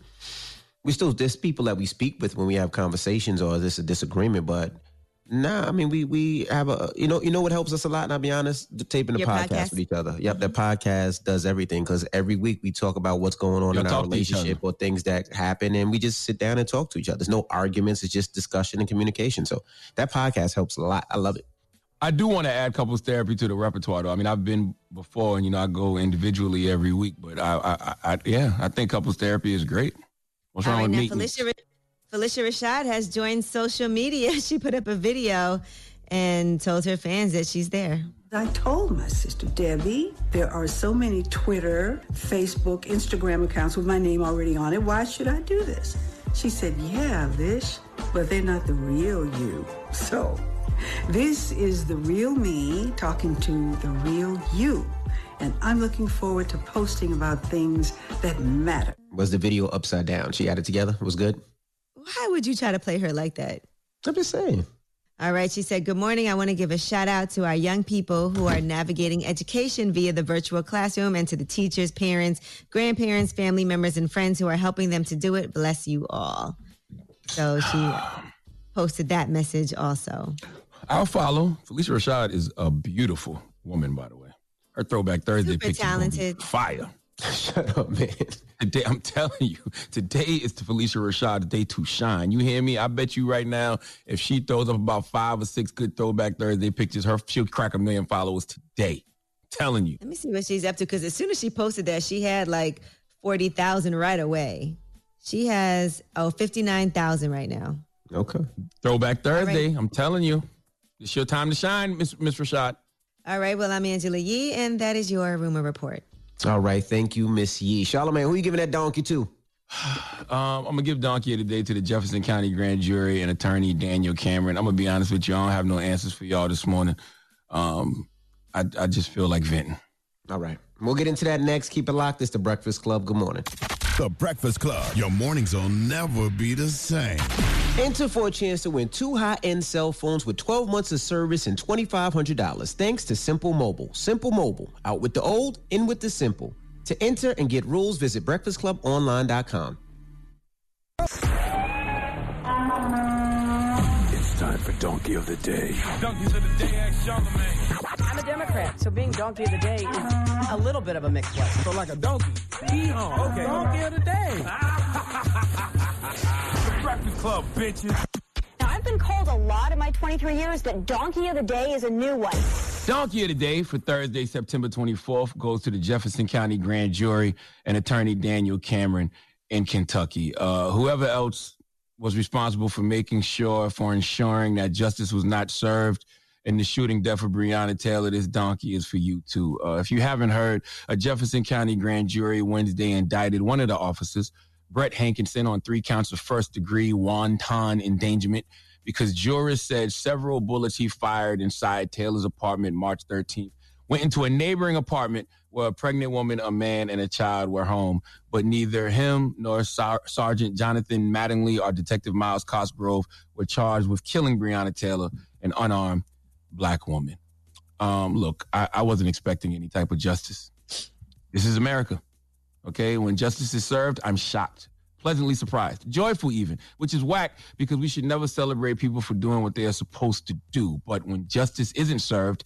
S11: there's people that we speak with when we have conversations or there's a disagreement, but I mean, we have you know what helps us a lot, and I'll be honest, taping the podcast with each other. Yep, the podcast does everything because every week we talk about what's going on in our relationship or things that happen, and we just sit down and talk to each other. There's no arguments, it's just discussion and communication. So that podcast helps a lot. I love it.
S21: I do want to add couples therapy to the repertoire, though. I mean, I've been before, and I go individually every week, but I think couples therapy is great. What's wrong with me?
S7: Felicia Rashad has joined social media. She put up a video and told her fans that she's there.
S6: I told my sister, Debbie, there are so many Twitter, Facebook, Instagram accounts with my name already on it. Why should I do this? She said, yeah, Vish, but they're not the real you. So this is the real me talking to the real you. And I'm looking forward to posting about things that matter.
S11: Was the video upside down? She had it together? It was good?
S7: Why would you try to play her like that?
S11: I'm just saying.
S7: All right. She said, good morning. I want to give a shout out to our young people who are navigating education via the virtual classroom and to the teachers, parents, grandparents, family members, and friends who are helping them to do it. Bless you all. So she posted that message also.
S21: I'll follow. Felicia Rashad is a beautiful woman, by the way. Her Throwback Thursday picture talented. Fire.
S11: Shut up, man.
S21: Today, I'm telling you, today is the Felicia Rashad, the day to shine. You hear me? I bet you right now, if she throws up about 5 or 6 good Throwback Thursday pictures, she'll crack 1 million followers today. I'm telling you.
S7: Let me see what she's up to, because as soon as she posted that, she had like 40,000 right away. She has 59,000 right now.
S11: Okay.
S21: Throwback Thursday. Right. I'm telling you, it's your time to shine, Miss Rashad.
S7: All right. Well, I'm Angela Yee, and that is your Rumor Report.
S11: All right. Thank you, Miss Yee. Charlamagne, who you giving that donkey to?
S21: I'm going to give donkey of the day to the Jefferson County Grand Jury and attorney Daniel Cameron. I'm going to be honest with you. I don't have no answers for y'all this morning. I just feel like venting.
S11: All right. We'll get into that next. Keep it locked. It's The Breakfast Club. Good morning.
S5: The Breakfast Club. Your mornings will never be the same.
S11: Enter for a chance to win 2 high-end cell phones with 12 months of service and $2,500 thanks to Simple Mobile. Simple Mobile. Out with the old, in with the simple. To enter and get rules, visit breakfastclubonline.com.
S5: It's time for Donkey of the Day.
S10: Donkeys of the Day, ask Charlamagne.
S12: I'm a Democrat, so being Donkey of the Day is a little bit of a mixed blessing.
S10: So like a donkey. Yeehaw. Okay.
S12: Donkey of the Day.
S10: The Breakfast Club, bitches.
S13: Now, I've been called a lot in my 23 years, but Donkey of the Day is a new one.
S21: Donkey of the Day for Thursday, September 24th goes to the Jefferson County Grand Jury and attorney Daniel Cameron in Kentucky. Whoever else was responsible for ensuring that justice was not served and the shooting death of Breonna Taylor, this donkey is for you, too. If you haven't heard, a Jefferson County grand jury Wednesday indicted one of the officers, Brett Hankinson, on 3 counts of first-degree wanton endangerment because jurors said several bullets he fired inside Taylor's apartment March 13th went into a neighboring apartment where a pregnant woman, a man, and a child were home. But neither him nor Sergeant Jonathan Mattingly or Detective Miles Cosgrove were charged with killing Breonna Taylor, an unarmed black woman. Look, I wasn't expecting any type of justice. This is America, okay? When justice is served, I'm shocked, pleasantly surprised, joyful even, which is whack because we should never celebrate people for doing what they are supposed to do. But when justice isn't served,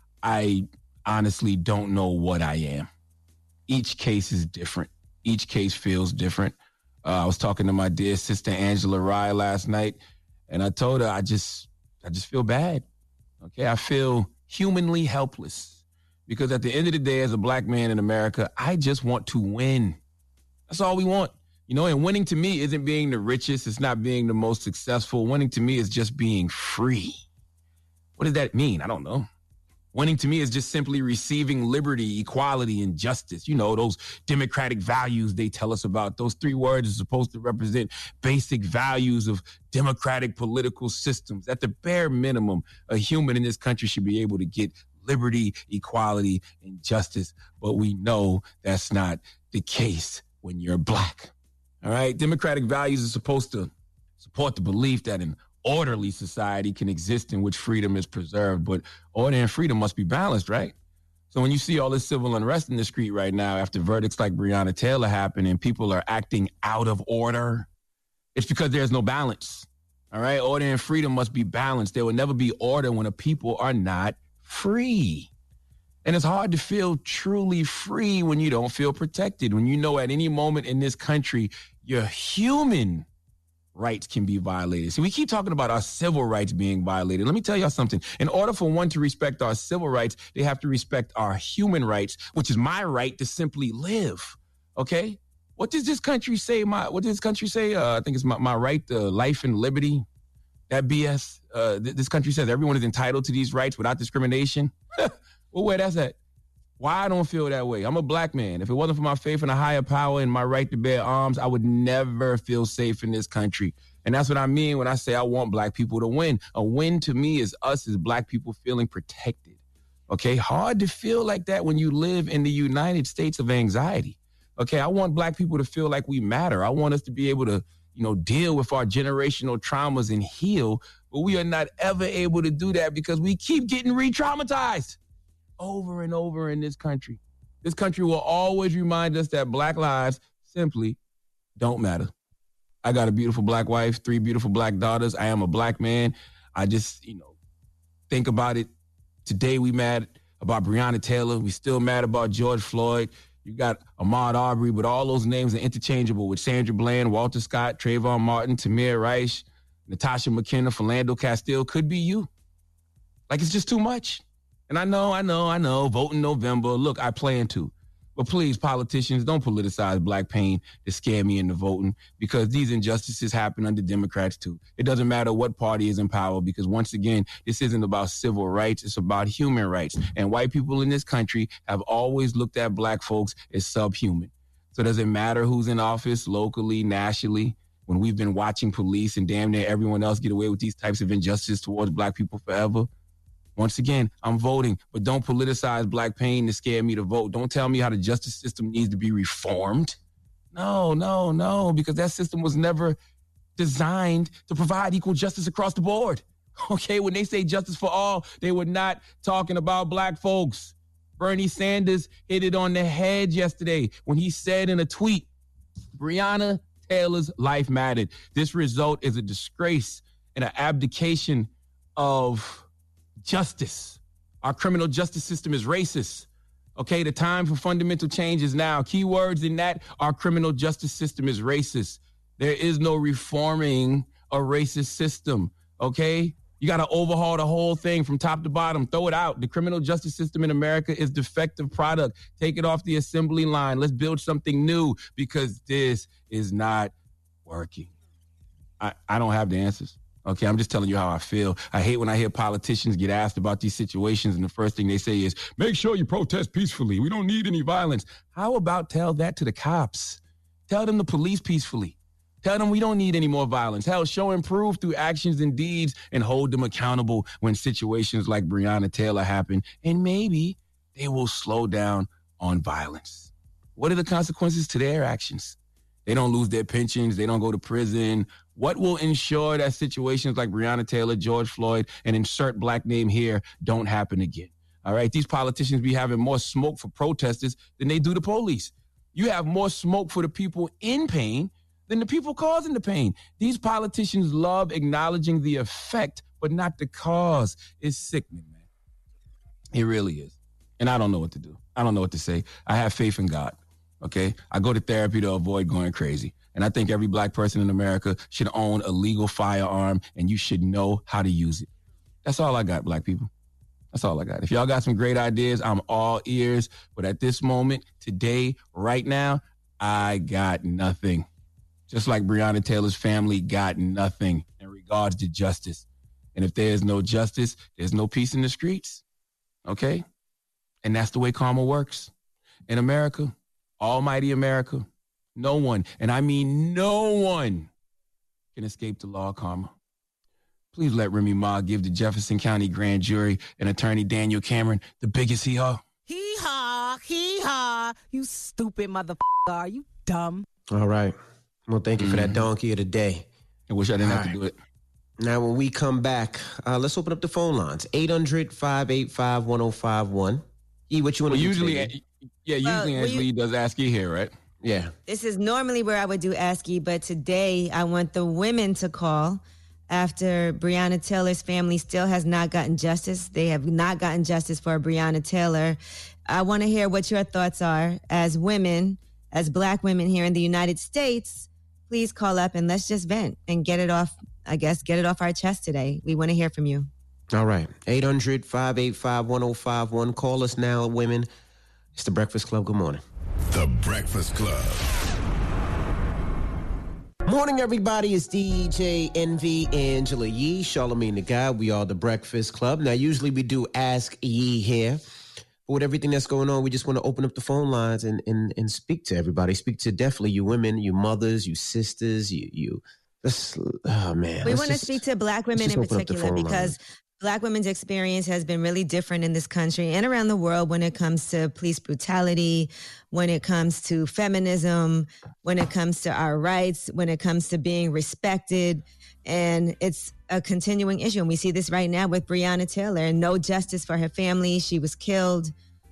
S21: I honestly don't know what I am. Each case is different. Each case feels different. I was talking to my dear sister Angela Rye last night, and I told her I just feel bad. Okay, I feel humanly helpless because at the end of the day, as a black man in America, I just want to win. That's all we want. You know, and winning to me isn't being the richest. It's not being the most successful. Winning to me is just being free. What does that mean? I don't know. Winning to me is just simply receiving liberty, equality, and justice. You know, those democratic values they tell us about. Those 3 words are supposed to represent basic values of democratic political systems. At the bare minimum, a human in this country should be able to get liberty, equality, and justice. But we know that's not the case when you're black. All right? Democratic values are supposed to support the belief that an orderly society can exist in which freedom is preserved, but order and freedom must be balanced, right? So when you see all this civil unrest in the street right now after verdicts like Breonna Taylor happen and people are acting out of order, it's because there's no balance, all right? Order and freedom must be balanced. There will never be order when a people are not free. And it's hard to feel truly free when you don't feel protected, when you know at any moment in this country, your human rights can be violated. So we keep talking about our civil rights being violated. Let me tell y'all something. In order for one to respect our civil rights, they have to respect our human rights, which is my right to simply live. Okay? What does this country say? I think it's my right to life and liberty. That BS. This country says everyone is entitled to these rights without discrimination. Well, where that's at? Why I don't feel that way? I'm a black man. If it wasn't for my faith in a higher power and my right to bear arms, I would never feel safe in this country. And that's what I mean when I say I want black people to win. A win to me is us as black people feeling protected. Okay? Hard to feel like that when you live in the United States of anxiety. Okay? I want black people to feel like we matter. I want us to be able to, deal with our generational traumas and heal, but we are not ever able to do that because we keep getting re-traumatized. Over and over in this country. This country will always remind us that black lives simply don't matter. I got a beautiful black wife, 3 beautiful black daughters. I am a black man. I just, think about it. Today we mad about Breonna Taylor. We still mad about George Floyd. You got Ahmaud Arbery, but all those names are interchangeable with Sandra Bland, Walter Scott, Trayvon Martin, Tamir Rice, Natasha McKenna, Philando Castile. Could be you. Like, it's just too much. And I know, vote in November. Look, I plan to. But please, politicians, don't politicize black pain to scare me into voting because these injustices happen under Democrats too. It doesn't matter what party is in power because once again, this isn't about civil rights. It's about human rights. And white people in this country have always looked at black folks as subhuman. So does it matter who's in office locally, nationally, when we've been watching police and damn near everyone else get away with these types of injustices towards black people forever? Once again, I'm voting, but don't politicize black pain to scare me to vote. Don't tell me how the justice system needs to be reformed. No, because that system was never designed to provide equal justice across the board. Okay, when they say justice for all, they were not talking about black folks. Bernie Sanders hit it on the head yesterday when he said in a tweet, Breonna Taylor's life mattered. This result is a disgrace and an abdication of justice. Our criminal justice system is racist. Okay, the time for fundamental change is now. Keywords in that, our criminal justice system is racist. There is no reforming a racist system, okay? You got to overhaul the whole thing from top to bottom. Throw it out. The criminal justice system in America is defective product. Take it off the assembly line. Let's build something new because this is not working. I don't have the answers. Okay, I'm just telling you how I feel. I hate when I hear politicians get asked about these situations and the first thing they say is, make sure you protest peacefully. We don't need any violence. How about tell that to the cops? Tell them to police peacefully. Tell them we don't need any more violence. Hell, show and prove through actions and deeds and hold them accountable when situations like Breonna Taylor happen. And maybe they will slow down on violence. What are the consequences to their actions? They don't lose their pensions. They don't go to prison. What will ensure that situations like Breonna Taylor, George Floyd, and insert black name here don't happen again? All right. These politicians be having more smoke for protesters than they do the police. You have more smoke for the people in pain than the people causing the pain. These politicians love acknowledging the effect, but not the cause. It's sickening, man. It really is. And I don't know what to do. I don't know what to say. I have faith in God. Okay? I go to therapy to avoid going crazy. And I think every black person in America should own a legal firearm, and you should know how to use it. That's all I got, black people. That's all I got. If y'all got some great ideas, I'm all ears. But at this moment, today, right now, I got nothing. Just like Breonna Taylor's family got nothing in regards to justice. And if there's no justice, there's no peace in the streets. Okay? And that's the way karma works. In America, almighty America, no one, and I mean no one, can escape the law of karma. Please let Remy Ma give the Jefferson County Grand Jury and Attorney Daniel Cameron the biggest hee-haw.
S12: Hee-haw, hee-haw. You stupid motherfucker. Are you dumb?
S11: All right. Well, thank you for that donkey of the day.
S21: I wish I didn't have to do it.
S11: Now, when we come back, let's open up the phone lines. 800-585-1051. E, what you want to do today?
S21: Usually Angela does Ask E here, right?
S11: Yeah.
S7: This is normally where I would do Ask E, but today I want the women to call after Breonna Taylor's family still has not gotten justice. They have not gotten justice for Breonna Taylor. I want to hear what your thoughts are as women, as black women here in the United States. Please call up and let's just vent and get it off, get it off our chest today. We want to hear from you.
S11: All right. 800-585-1051. Call us now, women. It's The Breakfast Club. Good morning.
S5: The Breakfast Club.
S11: Morning, everybody. It's DJ NV, Angela Yee, Charlamagne the God. We are The Breakfast Club. Now, usually we do Ask Yee here. But with everything that's going on, we just want to open up the phone lines and speak to everybody. Speak to definitely you women, you mothers, you sisters, you. Oh, man.
S7: We want to speak to black women in particular because black women's experience has been really different in this country and around the world when it comes to police brutality, when it comes to feminism, when it comes to our rights, when it comes to being respected. And it's a continuing issue. And we see this right now with Breonna Taylor and no justice for her family. She was killed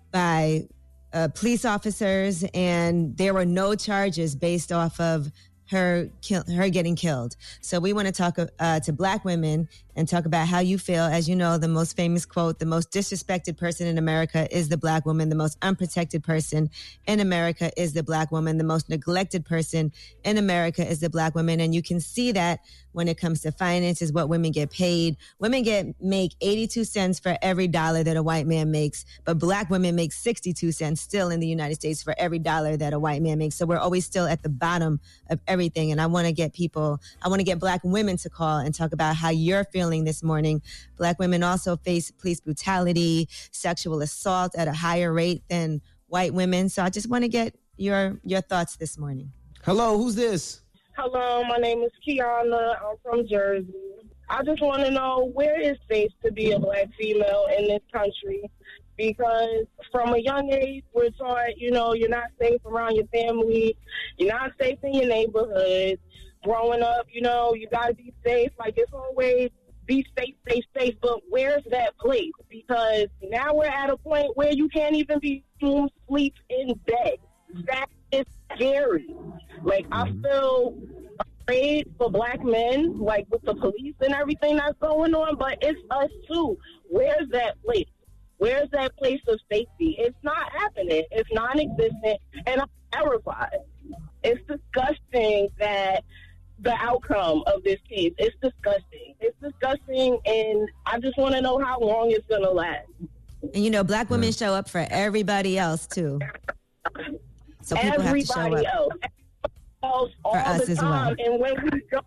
S7: by police officers and there were no charges based off of her getting killed. So we want to talk to black women and talk about how you feel. As you know, the most famous quote, the most disrespected person in America is the black woman. The most unprotected person in America is the black woman. The most neglected person in America is the black woman. And you can see that when it comes to finances, what women get paid. Women make 82 cents for every dollar that a white man makes, but black women make 62 cents still in the United States for every dollar that a white man makes. So we're always still at the bottom of everything. And I want to get black women to call and talk about how you're feeling this morning. Black women also face police brutality, sexual assault at a higher rate than white women. So I just want to get your thoughts this morning.
S11: Hello, who's this?
S1: Hello, my name is Kiana. I'm from Jersey. I just want to know, where is safe to be a black female in this country? Because from a young age, we're taught, you're not safe around your family. You're not safe in your neighborhood. Growing up, you got to be safe. Like, it's always be safe, safe, safe. But where's that place? Because now we're at a point where you can't even be sleep in bed. That is scary. Like, I feel afraid for black men, like with the police and everything that's going on, but it's us too. Where's that place? Where's that place of safety? It's not happening. It's non-existent, and I'm terrified. It's disgusting that the outcome of this case, it's disgusting. It's disgusting, and I just want to know how long it's going to last.
S7: And, black women show up for everybody else, too. So people have to show up
S1: else all
S7: for us
S1: the
S7: as
S1: time.
S7: well.
S1: And when we don't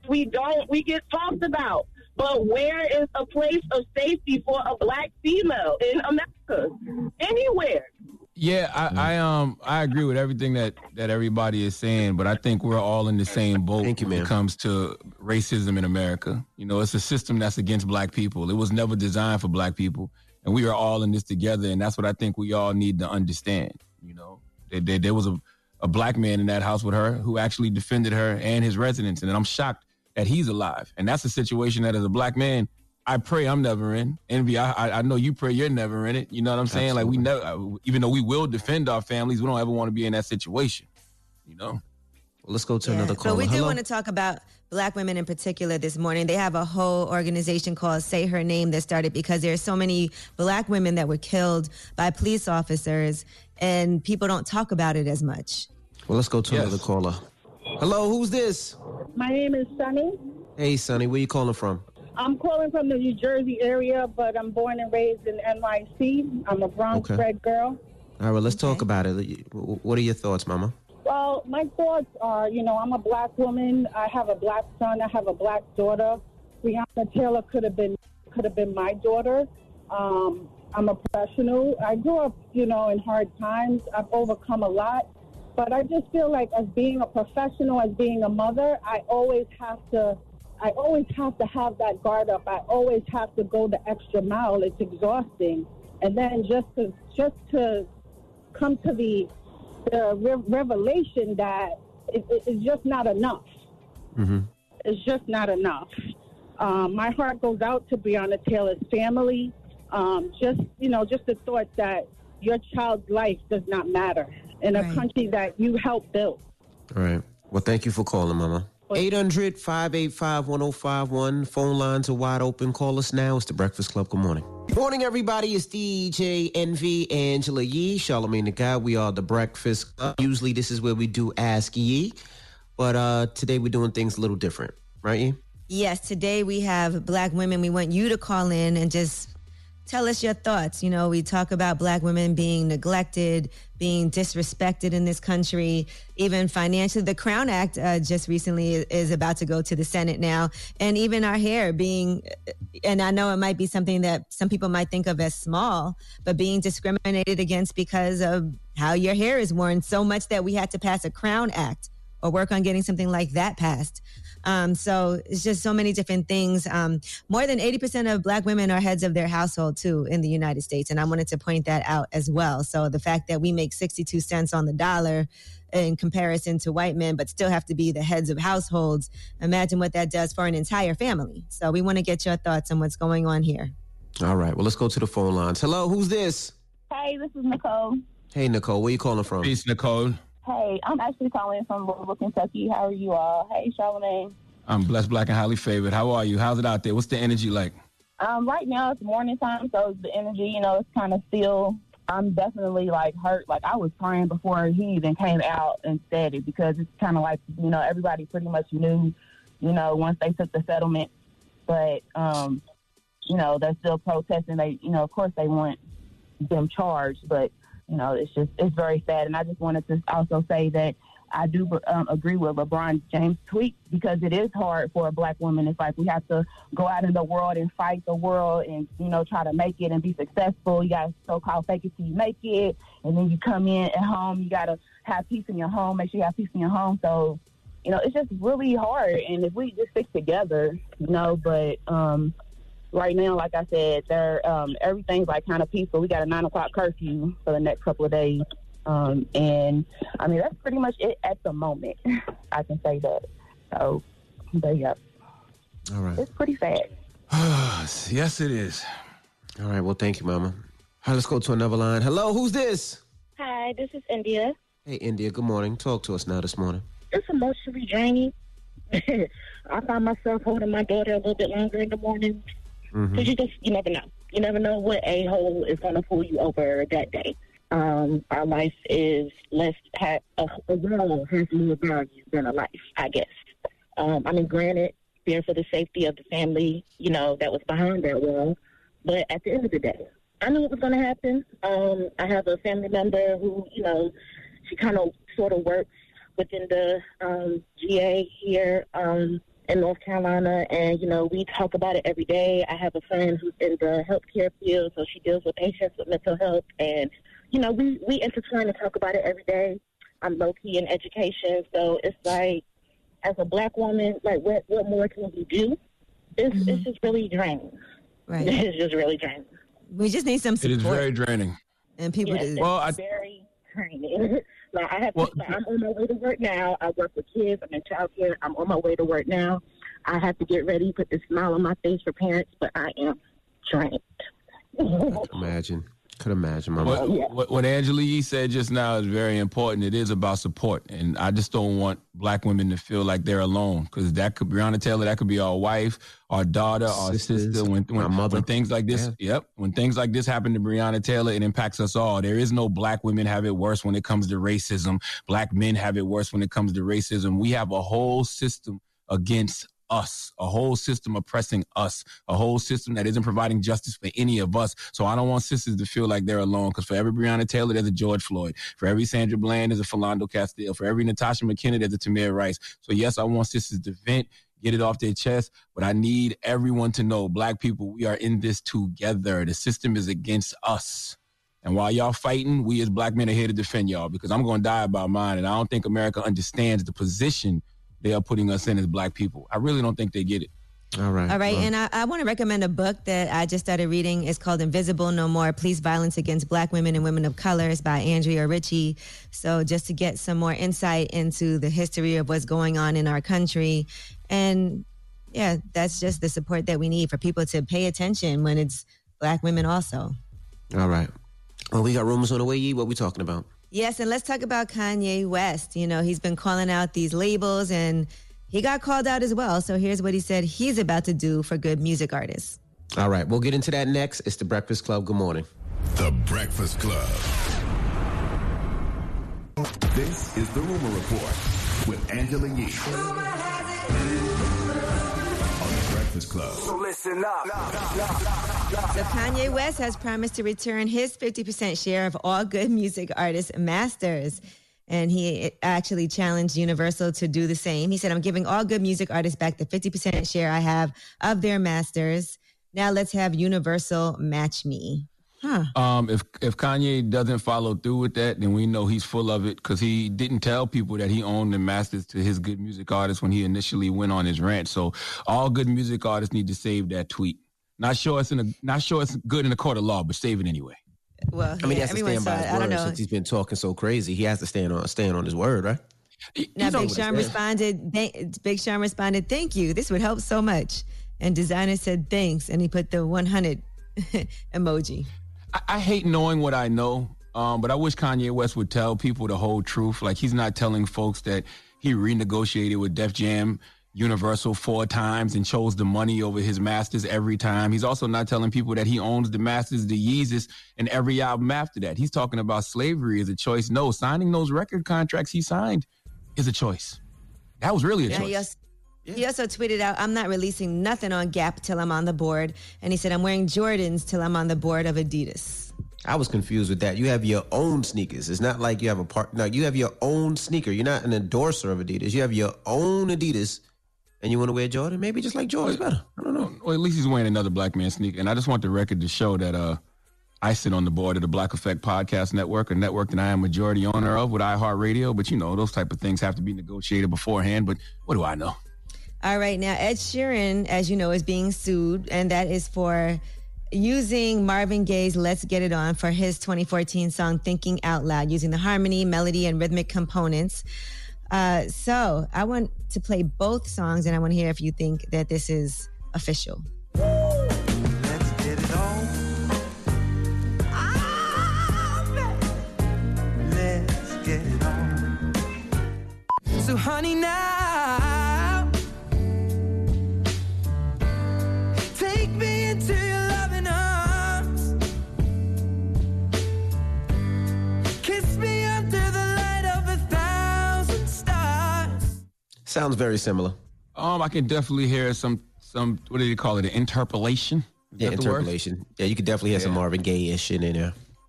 S1: We get talked about. But where is a place of safety for a black female in America? Anywhere.
S21: Yeah, I agree with everything that everybody is saying, but I think we're all in the same boat when it comes to racism in America. You know, it's a system that's against black people. It was never designed for black people, and we are all in this together, and that's what I think we all need to understand. You know, there was a black man in that house with her who actually defended her and his residents, and I'm shocked that he's alive. And that's a situation that as a black man, I pray I'm never in. Envy, I know you pray you're never in it. You know what I'm saying? Absolutely. Like we never, even though we will defend our families, we don't ever want to be in that situation. You know?
S11: Well, let's go to another caller.
S7: But we do want to talk about black women in particular this morning. They have a whole organization called Say Her Name that started because there are so many black women that were killed by police officers, and people don't talk about it as much.
S11: Well, let's go to another caller. Hello, who's this?
S14: My name is Sunny.
S11: Hey, Sunny, where you calling from?
S14: I'm calling from the New Jersey area, but I'm born and raised in NYC. I'm a Bronx-bred girl.
S11: All right, let's talk about it. What are your thoughts, Mama?
S14: Well, my thoughts are, I'm a black woman. I have a black son. I have a black daughter. Breonna Taylor could have been my daughter. I'm a professional. I grew up, in hard times. I've overcome a lot. But I just feel like as being a professional, as being a mother, I always have to have that guard up. I always have to go the extra mile. It's exhausting. And then just to come to the revelation that it's just not enough. Mm-hmm. It's just not enough. My heart goes out to Breonna Taylor's family. Just the thought that your child's life does not matter in a country that you helped build.
S11: All right. Well, thank you for calling, Mama. 800-585-1051. Phone lines are wide open. Call us now. It's The Breakfast Club. Good morning. Morning, everybody. It's DJ Envy, Angela Yee, Charlamagne the Guy. We are The Breakfast Club. Usually this is where we do Ask Yee, but today we're doing things a little different. Right, Yee?
S7: Yes, today we have black women. We want you to call in and just tell us your thoughts. We talk about black women being neglected, being disrespected in this country, even financially. The Crown Act just recently is about to go to the Senate now. And even our hair being, and I know it might be something that some people might think of as small, but being discriminated against because of how your hair is worn, so much that we had to pass a Crown Act or work on getting something like that passed. So it's just so many different things. More than 80% of black women are heads of their household, too, in the United States. And I wanted to point that out as well. So the fact that we make 62 cents on the dollar in comparison to white men, but still have to be the heads of households, imagine what that does for an entire family. So we want to get your thoughts on what's going on here.
S11: All right. Well, let's go to the phone lines. Hello, who's this?
S15: Hey, this is Nicole.
S11: Hey, Nicole. Where you calling from?
S21: Peace, Nicole.
S15: Hey, I'm actually calling from Louisville, Kentucky. How are you all? Hey, Charlamagne.
S21: I'm blessed, black, and highly favored. How are you? How's it out there? What's the energy like?
S15: Right now it's morning time, so the energy, it's kind of still. I'm definitely hurt. I was crying before he even came out and said it because it's kind of everybody pretty much knew, once they took the settlement, but they're still protesting. They, of course they want them charged, but it's very sad. And I just wanted to also say that I do agree with LeBron James' tweet because it is hard for a black woman. It's like we have to go out in the world and fight the world and, try to make it and be successful. You got to so-called fake it till you make it. And then you come in at home, you got to have peace in your home, make sure you have peace in your home. So, it's just really hard. And if we just stick together, but right now, like I said, everything's kind of peaceful. We got a 9:00 curfew for the next couple of days. And I mean, that's pretty much it at the moment. I can say that. So, but yeah.
S11: All right.
S15: It's pretty sad.
S21: Yes, it is.
S11: All right. Well, thank you, Mama. All right, let's go to another line. Hello, who's this?
S16: Hi, this is India.
S11: Hey, India. Good morning. Talk to us now this morning.
S16: It's emotionally draining. I find myself holding my daughter a little bit longer in the morning. Because you never know. You never know what a-hole is going to pull you over that day. Our life is a wall has more value than a life, I guess. Granted, fear for the safety of the family, that was behind that wall. But at the end of the day, I knew it was going to happen. I have a family member who, she kind of sort of works within the GA here. in North Carolina, and, you know, we talk about it every day. I have a friend who's in the healthcare field, so she deals with patients with mental health, and, you know, we intertwine and talk about it every day. I'm low-key in education, so it's like, as a Black woman, like, what more can we do? It's just really draining.
S7: Right.
S16: It's just really draining.
S7: We just need some support.
S21: It is very draining.
S7: And people
S16: it's very draining. Like, I'm on my way to work now. I work with kids. I'm in childcare. I'm on my way to work now. I have to get ready, put this smile on my face for parents, but I am drained.
S11: Could imagine, Mama.
S21: What Angela Yee said just now is very important. It is about support, and I just don't want Black women to feel like they're alone, because that could be Breonna Taylor, that could be our wife, our daughter, our sister. When things like this, when things like this happen to Breonna Taylor, it impacts us all. There is no Black women have it worse when it comes to racism. Black men have it worse when it comes to racism. We have a whole system against us, a whole system oppressing us, a whole system that isn't providing justice for any of us. So I don't want sisters to feel like they're alone, because for every Breonna Taylor, there's a George Floyd. For every Sandra Bland, there's a Philando Castile. For every Natasha McKenna, there's a Tamir Rice. So yes, I want sisters to vent, get it off their chest, but I need everyone to know, Black people, we are in this together. The system is against us. And while y'all fighting, we as Black men are here to defend y'all, because I'm going to die about mine, and I don't think America understands the position they are putting us in as Black people. I really don't think they get it.
S11: All right.
S7: And I want to recommend a book that I just started reading. It's called Invisible No More, Police Violence Against Black Women and Women of Color. It's by Andrea Ritchie. So just to get some more insight into the history of what's going on in our country. And yeah, that's just the support that we need for people to pay attention when it's Black women also.
S11: All right. Well, we got rumors on the way, Yee. What we talking about?
S7: Yes, and let's talk about Kanye West. You know, he's been calling out these labels, and he got called out as well. So here's what he said he's about to do for good music artists.
S11: All right, we'll get into that next. It's The Breakfast Club. Good morning.
S5: The Breakfast Club. This is The Rumor Report with Angela Yee. On The Breakfast Club.
S3: So listen up.
S7: So Kanye West has promised to return his 50% share of all good music artists' masters. And he actually challenged Universal to do the same. He said, I'm giving all good music artists back the 50% share I have of their masters. Now let's have Universal match me.
S21: If Kanye doesn't follow through with that, then we know he's full of it, because he didn't tell people that he owned the masters to his good music artists when he initially went on his rant. So all good music artists need to save that tweet. Not sure it's good in the court of law, but save it anyway.
S7: Well,
S11: I mean, he has to stand by his word since he's been talking so crazy. He has to stand on his word, right?
S7: Now, Big Sean responded, thank you. This would help so much. And Designer said, thanks. And he put the 100 emoji.
S21: I hate knowing what I know, but I wish Kanye West would tell people the whole truth. Like, he's not telling folks that he renegotiated with Def Jam Universal 4 times and chose the money over his masters every time. He's also not telling people that he owns the masters, the Yeezus, and every album after that. He's talking about slavery as a choice. No, signing those record contracts he signed is a choice. That was really a choice.
S7: He also tweeted out, I'm not releasing nothing on Gap till I'm on the board. And he said, I'm wearing Jordans till I'm on the board of Adidas.
S11: I was confused with that. You have your own sneakers. It's not like you have you have your own sneaker. You're not an endorser of Adidas. You have your own Adidas. And you want to wear Jordan? Maybe just like Jordan's better. I don't know.
S21: Well, at least he's wearing another Black man sneaker. And I just want the record to show that I sit on the board of the Black Effect Podcast Network, a network that I am majority owner of with iHeartRadio. But, you know, those type of things have to be negotiated beforehand. But what do I know?
S7: All right. Now, Ed Sheeran, as you know, is being sued. And that is for using Marvin Gaye's Let's Get It On for his 2014 song Thinking Out Loud, using the harmony, melody, and rhythmic components. So I want to play both songs, and I want to hear if you think that this is official.
S3: Let's get it on. Let's get it on. So honey, now take me into your loving arms. Kiss me under the light of 1,000 stars.
S11: Sounds very similar.
S21: I can definitely hear some what do you call it? An interpolation?
S11: Yeah, interpolation. Yeah, you could definitely hear some Marvin Gaye-ish shit in there.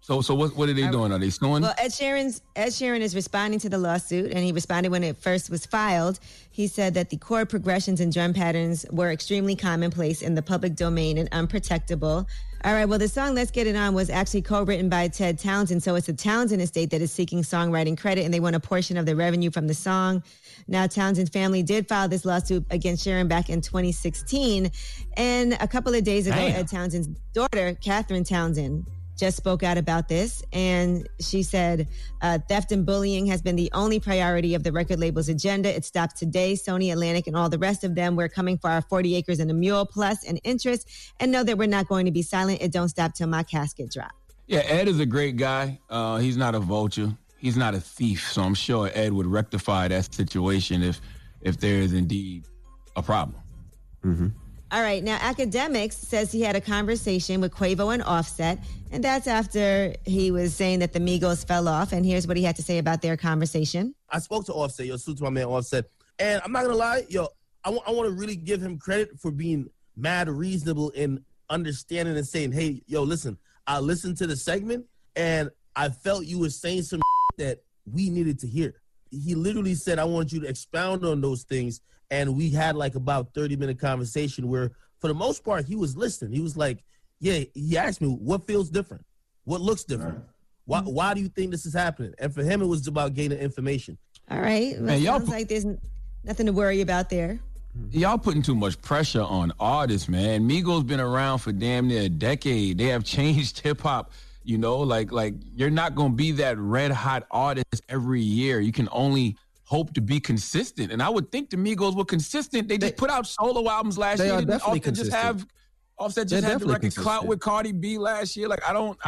S21: So what are they doing? Are they suing?
S7: Well, Ed Sheeran is responding to the lawsuit, and he responded when it first was filed. He said that the chord progressions and drum patterns were extremely commonplace in the public domain and unprotectable. All right, well, the song Let's Get It On was actually co-written by Ted Townsend, so it's the Townsend estate that is seeking songwriting credit, and they want a portion of the revenue from the song. Now, Townsend's family did file this lawsuit against Sheeran back in 2016, and a couple of days ago, Ed Townsend's daughter, Catherine Townsend, just spoke out about this, and she said theft and bullying has been the only priority of the record label's agenda. It stopped today. Sony, Atlantic, and all the rest of them, we're coming for our 40 acres and a mule plus an interest, and know that we're not going to be silent. It don't stop till my casket drop.
S21: Yeah, Ed is a great guy. He's not a vulture. He's not a thief, so I'm sure Ed would rectify that situation if there is indeed a problem.
S11: Mm-hmm.
S7: All right. Now, Academics says he had a conversation with Quavo and Offset, and that's after he was saying that the Migos fell off. And here's what he had to say about their conversation.
S2: I spoke to Offset, salute to my man Offset. And I'm not going to lie, I want to really give him credit for being mad reasonable in understanding and saying, hey, listen, I listened to the segment, and I felt you were saying some that we needed to hear. He literally said, I want you to expound on those things. And we had like about 30-minute conversation where, for the most part, he was listening. He was like, yeah, he asked me, what feels different? What looks different? Why do you think this is happening? And for him, it was about gaining information.
S7: All right. Well, sounds like there's nothing to worry about there.
S21: Y'all putting too much pressure on artists, man. Migos been around for damn near a decade. They have changed hip-hop. Like you're not going to be that red-hot artist every year. You can only hope to be consistent. And I would think the Migos were consistent. They just put out solo albums last year.
S11: They are definitely consistent.
S21: Offset just had the record clout with Cardi B last year. Like, I don't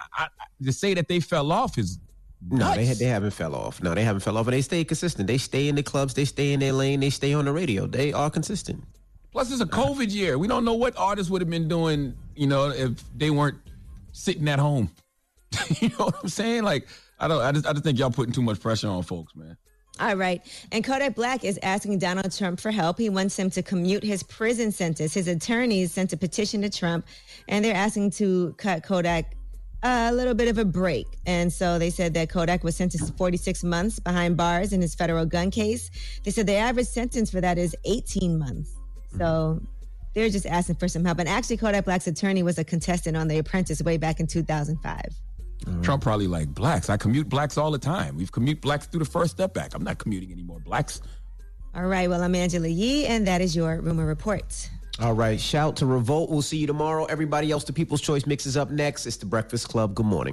S21: to say that they fell off is nuts.
S11: No, they haven't fell off. No, they haven't fell off. But they stay consistent. They stay in the clubs. They stay in their lane. They stay on the radio. They are consistent.
S21: Plus, it's a COVID year. We don't know what artists would have been doing, if they weren't sitting at home. You know what I'm saying? Like, I just think y'all putting too much pressure on folks, man.
S7: All right. And Kodak Black is asking Donald Trump for help. He wants him to commute his prison sentence. His attorneys sent a petition to Trump, and they're asking to cut Kodak a little bit of a break. And so they said that Kodak was sentenced to 46 months behind bars in his federal gun case. They said the average sentence for that is 18 months. So they're just asking for some help. And actually, Kodak Black's attorney was a contestant on The Apprentice way back in 2005.
S21: Trump probably like blacks. I commute blacks all the time. We've commute blacks through the First Step Act. I'm not commuting any more blacks.
S7: All right. Well, I'm Angela Yee, and that is your Rumor Report.
S11: All right. Shout to Revolt. We'll see you tomorrow. Everybody else, the People's Choice Mix is up next. It's the Breakfast Club. Good morning.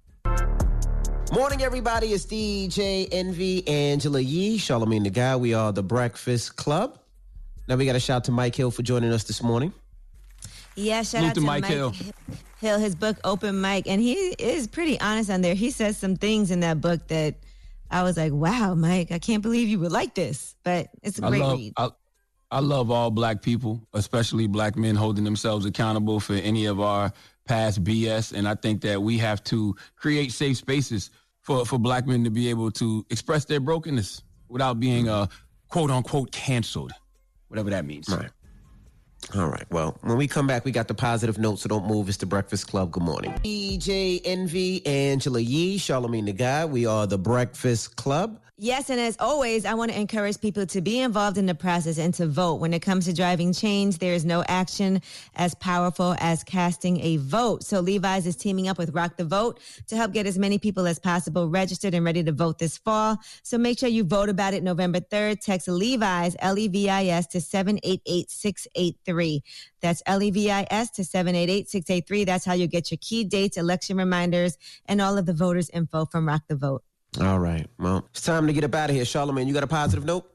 S11: Morning, everybody. It's DJ Envy, Angela Yee, Charlamagne the Guy. We are the Breakfast Club. Now we got to shout to Mike Hill for joining us this morning.
S7: Yeah, shout out to Mike Hill. His book, Open Mic, and he is pretty honest on there. He says some things in that book that I was like, wow, Mike, I can't believe you would like this, but it's a great read.
S21: I love all black people, especially black men holding themselves accountable for any of our past BS, and I think that we have to create safe spaces for black men to be able to express their brokenness without being quote-unquote canceled, whatever that means.
S11: Right. All right. Well, when we come back, we got the positive note, so don't move. It's the Breakfast Club. Good morning. DJ Envy, Angela Yee, Charlamagne the Guy. We are the Breakfast Club.
S7: Yes, and as always, I want to encourage people to be involved in the process and to vote. When it comes to driving change, there is no action as powerful as casting a vote. So Levi's is teaming up with Rock the Vote to help get as many people as possible registered and ready to vote this fall. So make sure you vote about it November 3rd. Text Levi's, Levis, to 788-683. That's Levis to 788-683. That's how you get your key dates, election reminders, and all of the voters' info from Rock the Vote.
S11: All right. Well, it's time to get up out of here. Charlamagne, you got a positive note?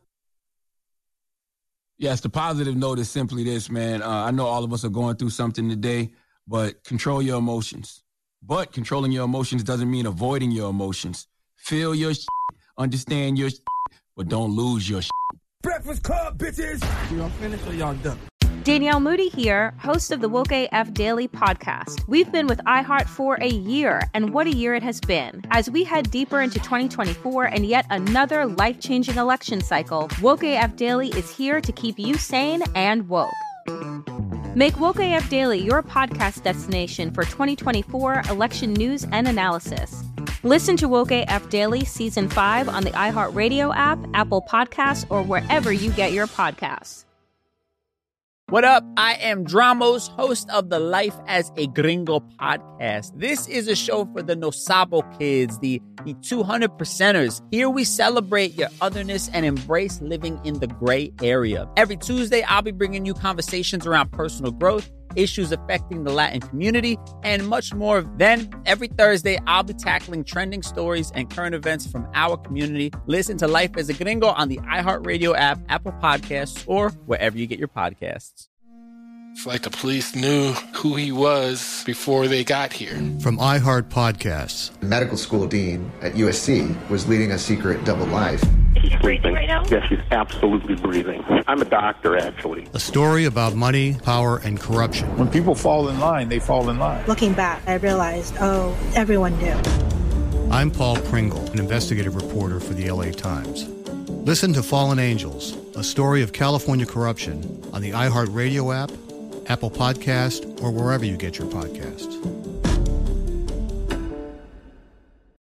S21: Yes, the positive note is simply this, man. I know all of us are going through something today, but control your emotions. But controlling your emotions doesn't mean avoiding your emotions. Feel your shit, understand your shit, but don't lose your shit.
S10: Breakfast Club, bitches! Y'all finished or y'all done?
S18: Danielle Moody here, host of the Woke AF Daily podcast. We've been with iHeart for a year, and what a year it has been. As we head deeper into 2024 and yet another life-changing election cycle, Woke AF Daily is here to keep you sane and woke. Make Woke AF Daily your podcast destination for 2024 election news and analysis. Listen to Woke AF Daily Season 5 on the iHeartRadio app, Apple Podcasts, or wherever you get your podcasts.
S8: What up? I am Dramos, host of the Life as a Gringo podcast. This is a show for the No Sabo kids, the 200%ers. Here we celebrate your otherness and embrace living in the gray area. Every Tuesday, I'll be bringing you conversations around personal growth, issues affecting the Latin community, and much more. Then, every Thursday, I'll be tackling trending stories and current events from our community. Listen to Life as a Gringo on the iHeartRadio app, Apple Podcasts, or wherever you get your podcasts.
S19: It's like the police knew who he was before they got here.
S20: From iHeart Podcasts.
S22: The medical school dean at USC was leading a secret double life.
S23: He's breathing right now? Yes, he's absolutely breathing. I'm a doctor, actually.
S20: A story about money, power, and corruption.
S24: When people fall in line, they fall in line.
S25: Looking back, I realized, everyone knew.
S20: I'm Paul Pringle, an investigative reporter for the LA Times. Listen to Fallen Angels, a story of California corruption on the iHeartRadio app, Apple Podcast, or wherever you get your podcasts.